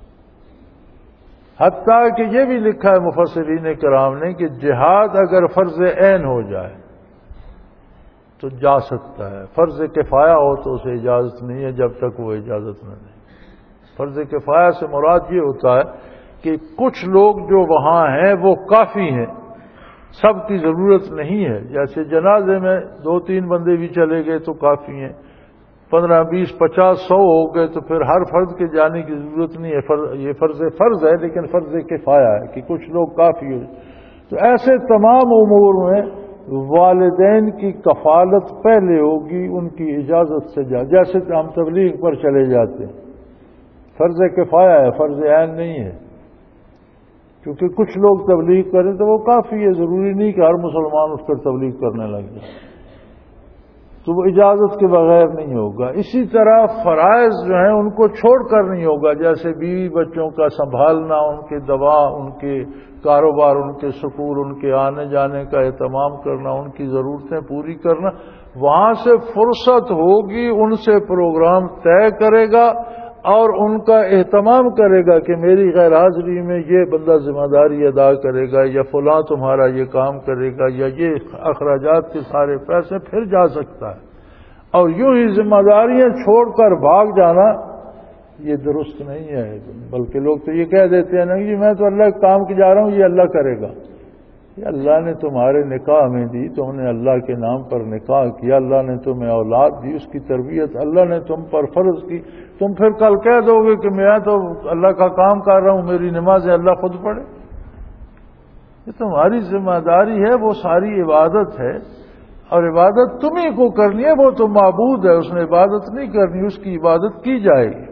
حتیٰ کہ یہ بھی لکھا ہے مفسرین کرام نے کہ جہاد اگر فرض عین ہو جائے تو جا سکتا ہے، فرض کفایہ ہو تو اسے اجازت نہیں ہے جب تک وہ اجازت نہ دے۔ فرض کفایہ سے مراد یہ ہوتا ہے کہ کچھ لوگ جو وہاں ہیں وہ کافی ہیں، سب کی ضرورت نہیں ہے۔ جیسے جنازے میں دو تین بندے بھی چلے گئے تو کافی ہیں، پندرہ بیس پچاس سو ہو گئے تو پھر ہر فرد کے جانے کی ضرورت نہیں ہے، فرض یہ فرض فرض ہے لیکن فرض کفایہ ہے کہ کچھ لوگ کافی ہو۔ تو ایسے تمام امور میں والدین کی کفالت پہلے ہوگی ان کی اجازت سے، جا جیسے ہم تبلیغ پر چلے جاتے ہیں، فرض کفایہ ہے، فرض عین نہیں ہے، کیونکہ کچھ لوگ تبلیغ کریں تو وہ کافی ہے، ضروری نہیں کہ ہر مسلمان اس پر تبلیغ کرنے لگ جائے، تو وہ اجازت کے بغیر نہیں ہوگا۔ اسی طرح فرائض جو ہیں ان کو چھوڑ کر نہیں ہوگا، جیسے بیوی بچوں کا سنبھالنا، ان کے دوا، ان کے کاروبار، ان کے سکول، ان کے آنے جانے کا اہتمام کرنا، ان کی ضرورتیں پوری کرنا، وہاں سے فرصت ہوگی ان سے پروگرام طے کرے گا اور ان کا اہتمام کرے گا کہ میری غیر حاضری میں یہ بندہ ذمہ داری ادا کرے گا، یا فلاں تمہارا یہ کام کرے گا، یا یہ اخراجات کے سارے پیسے، پھر جا سکتا ہے۔ اور یوں ہی ذمہ داریاں چھوڑ کر بھاگ جانا یہ درست نہیں ہے، بلکہ لوگ تو یہ کہہ دیتے ہیں نا کہ میں تو اللہ کے کام کی جا رہا ہوں، یہ اللہ کرے گا۔ یہ اللہ نے تمہارے نکاح میں دی، تم نے اللہ کے نام پر نکاح کیا، اللہ نے تمہیں اولاد دی، اس کی تربیت اللہ نے تم پر فرض کی، تم پھر کل کہہ دو گے کہ میں تو اللہ کا کام کر رہا ہوں، میری نمازیں اللہ خود پڑھے؟ یہ تمہاری ذمہ داری ہے، وہ ساری عبادت ہے، اور عبادت تمہیں کو کرنی ہے، وہ تو معبود ہے، اس نے عبادت نہیں کرنی، اس کی عبادت کی جائے گی۔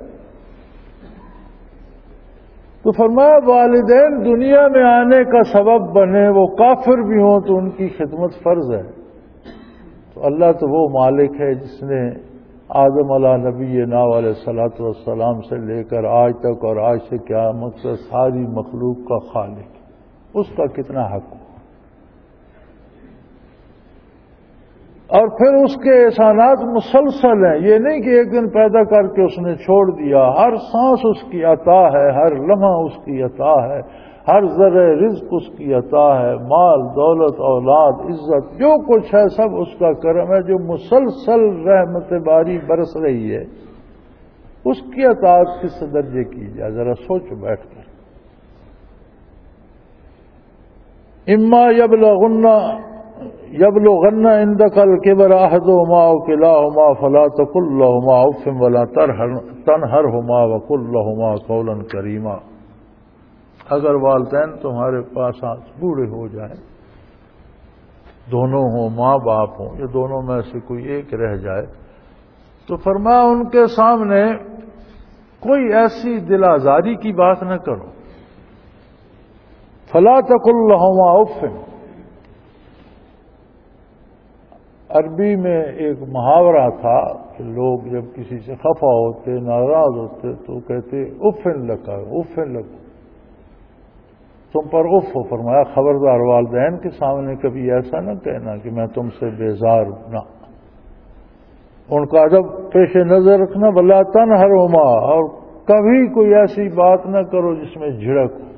تو فرمایا والدین دنیا میں آنے کا سبب بنے، وہ کافر بھی ہوں تو ان کی خدمت فرض ہے، تو اللہ تو وہ مالک ہے جس نے آدم علیہ نبی نا علیہ الصلوۃ والسلام سے لے کر آج تک اور آج سے قیامت تک ساری مخلوق کا خالق، اس کا کتنا حق ہو، اور پھر اس کے احسانات مسلسل ہیں، یہ نہیں کہ ایک دن پیدا کر کے اس نے چھوڑ دیا، ہر سانس اس کی عطا ہے، ہر لمحہ اس کی عطا ہے، ہر ذرے رزق اس کی عطا ہے، مال دولت اولاد عزت جو کچھ ہے سب اس کا کرم ہے، جو مسلسل رحمت باری برس رہی ہے، اس کی اطاعت کس درجے کی جائے، ذرا سوچ بیٹھ کر۔ اما یبلغن یبلغن عندک الکبر احدہما او کلاہما فلا تقل لہما اف ولا تنہرہما وقل لہما قولا کریما۔ اگر والدین تمہارے پاس بوڑھے ہو جائیں، دونوں ہوں، ماں باپ ہوں، یا دونوں میں سے کوئی ایک رہ جائے، تو فرمایا ان کے سامنے کوئی ایسی دل آزاری کی بات نہ کرو۔ فلا تقل لہما اف، عربی میں ایک محاورہ تھا کہ لوگ جب کسی سے خفا ہوتے، ناراض ہوتے، تو کہتے افن لکا، افن لکا، تم پر اف ہو۔ فرمایا خبردار والدین کے سامنے کبھی ایسا نہ کہنا کہ میں تم سے بیزار ہوں، نہ، ان کا ادب پیش نظر رکھنا، ولا تنہرہما، اور کبھی کوئی ایسی بات نہ کرو جس میں جھڑک ہو،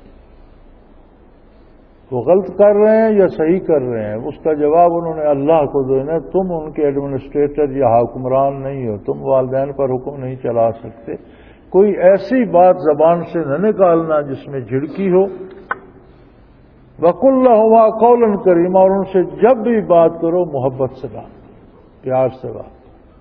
وہ غلط کر رہے ہیں یا صحیح کر رہے ہیں، اس کا جواب انہوں نے اللہ کو دینا۔ تم ان کے ایڈمنسٹریٹر یا حکمران نہیں ہو، تم والدین پر حکم نہیں چلا سکتے، کوئی ایسی بات زبان سے نہ نکالنا جس میں جھڑکی ہو۔ وَقُلْ لَهُمَا قَوْلًا كَرِيمًا، اور ان سے جب بھی بات کرو محبت سے بات، پیار سے بات۔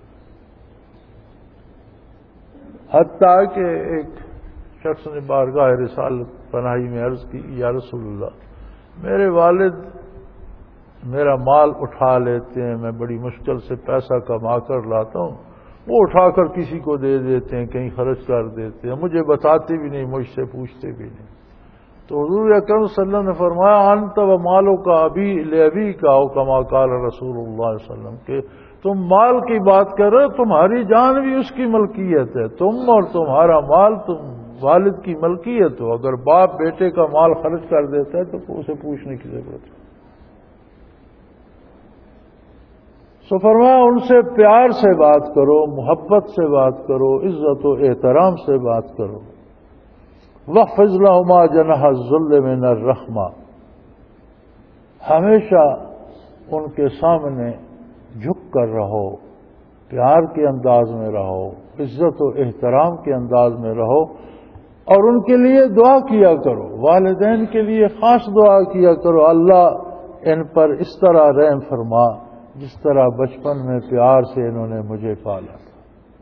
حتیٰ کہ ایک شخص نے بارگاہ رسالت پناہی میں عرض کی، یا رسول اللہ، میرے والد میرا مال اٹھا لیتے ہیں، میں بڑی مشکل سے پیسہ کما کر لاتا ہوں، وہ اٹھا کر کسی کو دے دیتے ہیں، کہیں خرچ کر دیتے ہیں، مجھے بتاتے بھی نہیں، مجھ سے پوچھتے بھی نہیں۔ تو حضور اکرم صلی اللہ علیہ وسلم نے فرمایا انت و مالو کا ابھی لابی کا او کما قال رسول اللہ علیہ وسلم، کہ تم مال کی بات کر رہے، تمہاری جان بھی اس کی ملکیت ہے، تم اور تمہارا مال تم والد کی ملکیت ہو، اگر باپ بیٹے کا مال خرچ کر دیتا ہے تو اسے پوچھنے کی ضرورت ہے۔ سو فرمایا ان سے پیار سے بات کرو، محبت سے بات کرو، عزت و احترام سے بات کرو۔ وَاخْفِضْ لَهُمَا جَنَاحَ الذُّلِّ مِنَ الرَّحْمَةِ، ہمیشہ ان کے سامنے جھک کر رہو، پیار کے انداز میں رہو، عزت و احترام کے انداز میں رہو، اور ان کے لیے دعا کیا کرو، والدین کے لیے خاص دعا کیا کرو، اللہ ان پر اس طرح رحم فرما جس طرح بچپن میں پیار سے انہوں نے مجھے پالا تھا،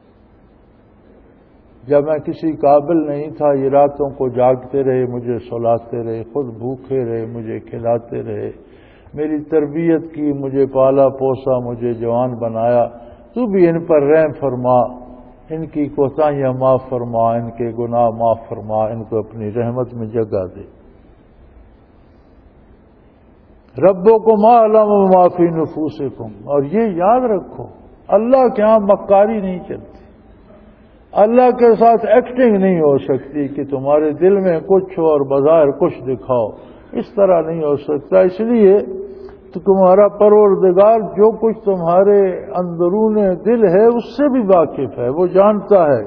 جب میں کسی قابل نہیں تھا، یہ راتوں کو جاگتے رہے، مجھے سلاتے رہے، خود بھوکے رہے، مجھے کھلاتے رہے، میری تربیت کی، مجھے پالا پوسا، مجھے جوان بنایا، تو بھی ان پر رحم فرما، ان کی کوتاہیاں معاف فرما، ان کے گناہ معاف فرما، ان کو اپنی رحمت میں جگہ دے۔ ربکم اعلم بما فی نفوسکم، اور یہ یاد رکھو اللہ کے ہاں مکاری نہیں چلتی، اللہ کے ساتھ ایکٹنگ نہیں ہو سکتی کہ تمہارے دل میں کچھ ہو اور بظاہر کچھ دکھاؤ، اس طرح نہیں ہو سکتا۔ اس لیے تو تمہارا پروردگار جو کچھ تمہارے اندرون دل ہے اس سے بھی واقف ہے، وہ جانتا ہے،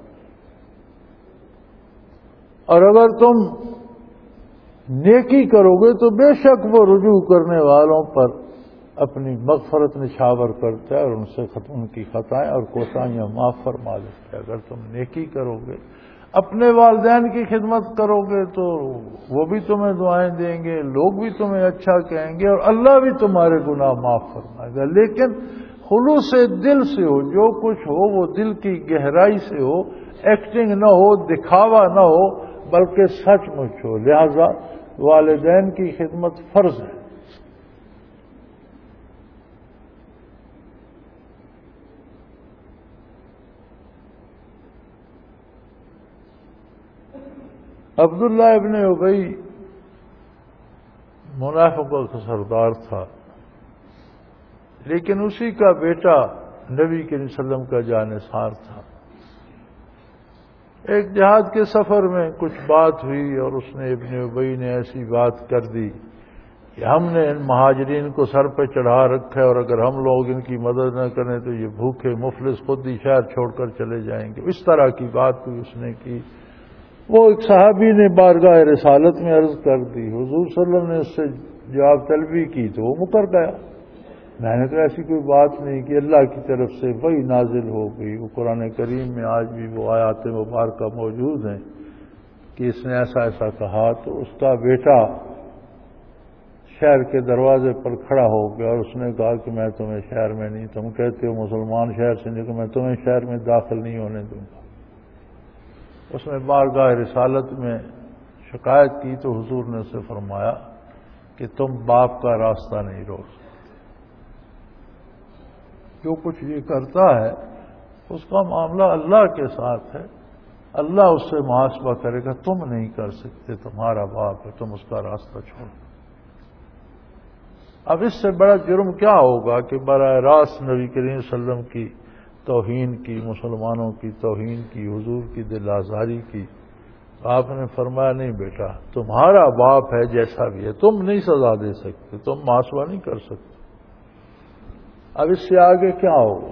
اور اگر تم نیکی کرو گے تو بے شک وہ رجوع کرنے والوں پر اپنی مغفرت نشاور کرتا ہے، اور ان سے ان کی خطائیں اور کوتاہیاں معاف فرما دیتا ہے۔ اگر تم نیکی کرو گے، اپنے والدین کی خدمت کرو گے، تو وہ بھی تمہیں دعائیں دیں گے، لوگ بھی تمہیں اچھا کہیں گے، اور اللہ بھی تمہارے گناہ معاف فرمائے گا۔ لیکن خلوص دل سے ہو، جو کچھ ہو وہ دل کی گہرائی سے ہو، ایکٹنگ نہ ہو، دکھاوا نہ ہو، بلکہ سچ مچ ہو۔ لہذا والدین کی خدمت فرض ہے۔ عبداللہ ابن ابی منافقوں کا سردار تھا، لیکن اسی کا بیٹا نبی کریم صلی اللہ علیہ وسلم کا جانثار تھا۔ ایک جہاد کے سفر میں کچھ بات ہوئی اور اس نے ابن ابی نے ایسی بات کر دی کہ ہم نے ان مہاجرین کو سر پہ چڑھا رکھا ہے اور اگر ہم لوگ ان کی مدد نہ کریں تو یہ بھوکے مفلس خود ہی شہر چھوڑ کر چلے جائیں گے۔ اس طرح کی بات کوئی اس نے کی۔ وہ ایک صحابی نے بارگاہ رسالت میں عرض کر دی، حضور صلی اللہ علیہ وسلم نے اس سے جواب طلبی کی تو وہ مکر گیا۔ میں نے کہا ایسی کوئی بات نہیں کہ اللہ کی طرف سے وہی نازل ہو گئی۔ وہ قرآن کریم میں آج بھی وہ آیات مبارکہ موجود ہیں کہ اس نے ایسا ایسا کہا، تو اس کا بیٹا شہر کے دروازے پر کھڑا ہو گیا اور اس نے کہا کہ میں تمہیں شہر میں نہیں، تم کہتے ہو مسلمان شہر سے نکل، میں تمہیں شہر میں داخل نہیں ہونے دوں گا۔ اس نے بارگاہ رسالت میں شکایت کی تو حضور نے اسے فرمایا کہ تم باپ کا راستہ نہیں روک سکتے۔ جو کچھ یہ کرتا ہے اس کا معاملہ اللہ کے ساتھ ہے، اللہ اس سے محاسبہ کرے گا، تم نہیں کر سکتے، تمہارا باپ ہے، تم اس کا راستہ چھوڑو۔ اب اس سے بڑا جرم کیا ہوگا کہ براہ راست نبی کریم صلی اللہ علیہ وسلم کی توہین کی، مسلمانوں کی توہین کی، حضور کی دل آزاری کی۔ آپ نے فرمایا نہیں بیٹا، تمہارا باپ ہے جیسا بھی ہے، تم نہیں سزا دے سکتے، تم محاسبہ نہیں کر سکتے۔ اب اس سے آگے کیا ہوگا؟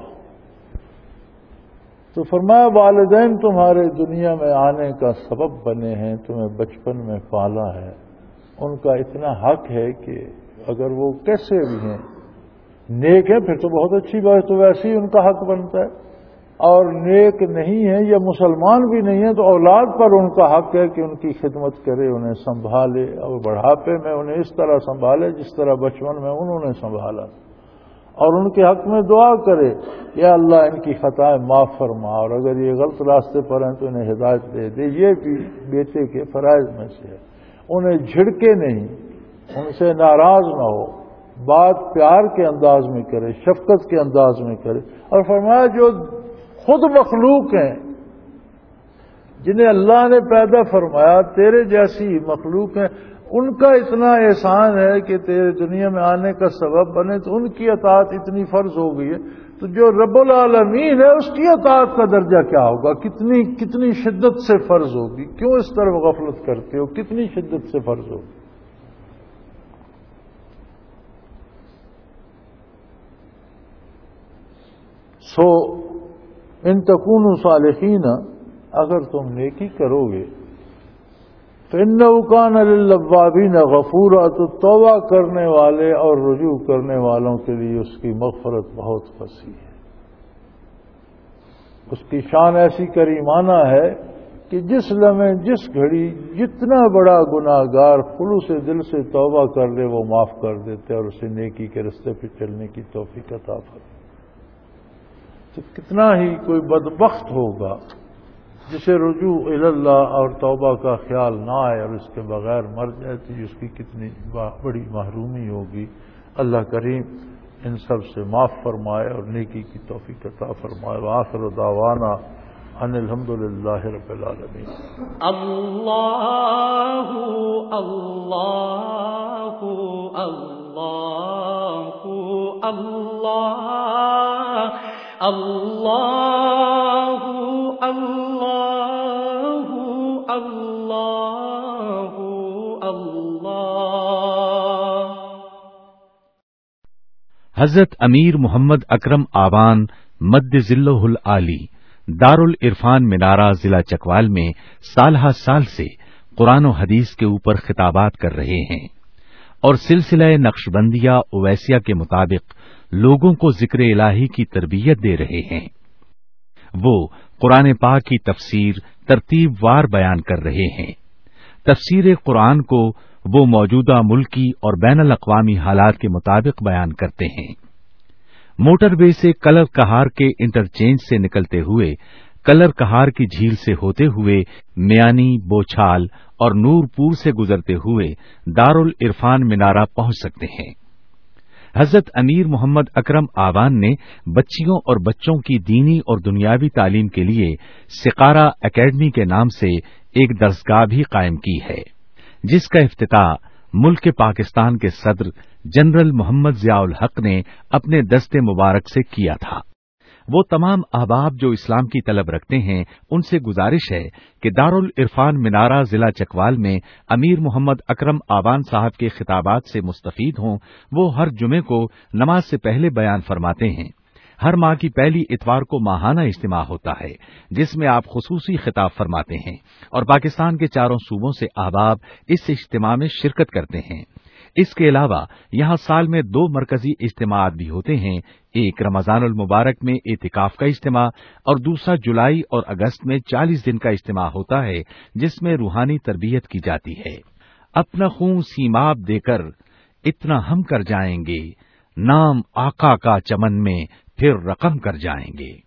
تو فرمایا والدین تمہارے دنیا میں آنے کا سبب بنے ہیں، تمہیں بچپن میں پالا ہے، ان کا اتنا حق ہے کہ اگر وہ کیسے بھی ہیں نیک ہیں پھر تو بہت اچھی بات، تو ویسے ہی ان کا حق بنتا ہے، اور نیک نہیں ہے یا مسلمان بھی نہیں ہے تو اولاد پر ان کا حق ہے کہ ان کی خدمت کرے، انہیں سنبھالے، اور بڑھاپے میں انہیں اس طرح سنبھالے جس طرح بچپن میں انہوں نے سنبھالا، اور ان کے حق میں دعا کرے یا اللہ ان کی خطائیں معاف فرما، اور اگر یہ غلط راستے پر ہیں تو انہیں ہدایت دے دے۔ یہ بھی بیٹے کے فرائض میں سے ہے۔ انہیں جھڑکے نہیں، ان سے ناراض نہ ہو، بات پیار کے انداز میں کرے، شفقت کے انداز میں کرے، اور فرمایا جو خود مخلوق ہیں جنہیں اللہ نے پیدا فرمایا تیرے جیسی مخلوق ہیں، ان کا اتنا احسان ہے کہ تیرے دنیا میں آنے کا سبب بنے، تو ان کی اطاعت اتنی فرض ہو گئی ہے، تو جو رب العالمین ہے اس کی اطاعت کا درجہ کیا ہوگا، کتنی کتنی شدت سے فرض ہوگی، کیوں اس طرح غفلت کرتے ہو، کتنی شدت سے فرض ہوگی۔ سو ان تکونوا صالحین، اگر تم نیکی کرو گے تو انہ کان للأوابین غفورا، تو توبہ کرنے والے اور رجوع کرنے والوں کے لیے اس کی مغفرت بہت وسیع ہے۔ اس کی شان ایسی کریمانہ ہے کہ جس لمحے جس گھڑی جتنا بڑا گناہگار خلوص دل سے توبہ کر لے وہ معاف کر دیتے اور اسے نیکی کے رستے پہ چلنے کی توفیق عطا فرماتے۔ تو کتنا ہی کوئی بدبخت ہوگا جسے رجوع اللہ اور توبہ کا خیال نہ آئے اور اس کے بغیر مر جائے، تو اس کی کتنی بڑی محرومی ہوگی۔ اللہ کریم ان سب سے معاف فرمائے اور نیکی کی توفیق عطا فرمائے۔ وآخر دعوانا ان الحمدللہ رب العالمین۔ اللہ اللہ اللہ اللہ اللہ اللہ اللہ اللہ۔ حضرت امیر محمد اکرم آوان مد ذلہ العالی دارالعرفان منارہ ضلع چکوال میں سالہ سال سے قرآن و حدیث کے اوپر خطابات کر رہے ہیں اور سلسلہ نقشبندیہ اویسیہ کے مطابق لوگوں کو ذکر الہی کی تربیت دے رہے ہیں۔ وہ قرآن پاک کی تفسیر ترتیب وار بیان کر رہے ہیں۔ تفسیر قرآن کو وہ موجودہ ملکی اور بین الاقوامی حالات کے مطابق بیان کرتے ہیں۔ موٹر وے سے کلر کہار کے انٹرچینج سے نکلتے ہوئے کلر کہار کی جھیل سے ہوتے ہوئے میانی، بوچھال اور نور پور سے گزرتے ہوئے دارالعرفان منارہ پہنچ سکتے ہیں۔ حضرت امیر محمد اکرم آوان نے بچیوں اور بچوں کی دینی اور دنیاوی تعلیم کے لیے سقارہ اکیڈمی کے نام سے ایک درسگاہ بھی قائم کی ہے، جس کا افتتاح मुल्क पाकिस्तान के सदर जनरल मोहम्मद जियाउल हक ने अपने दस्ते मुबारक से किया था। वो तमाम अहबाब जो इस्लाम की तलब रखते हैं उनसे गुजारिश है कि दारुल इरफान मिनारा जिला चकवाल में अमीर मोहम्मद अकरम आवान साहब के खिताबात से मुस्तफीद हों। वो हर जुमे को नमाज से पहले बयान फरमाते हैं। हर माह की पहली इतवार को माहाना इज्तिमा होता है जिसमें आप खुसूसी खिताब फरमाते हैं और पाकिस्तान के चारों सूबों से अहबाब इस इज्तिमा में शिरकत करते हैं। इसके अलावा यहाँ साल में दो मरकजी इज्तिमात भी होते हैं, एक रमजानुल मुबारक में एतिकाफ का इज्तिमा और दूसरा जुलाई और अगस्त में चालीस दिन का इज्तिमा होता है जिसमें रूहानी तरबियत की जाती है। अपना खून सीमाब देकर इतना हम कर जाएंगे, नाम आका का चमन में फिर रकम कर जाएंगे।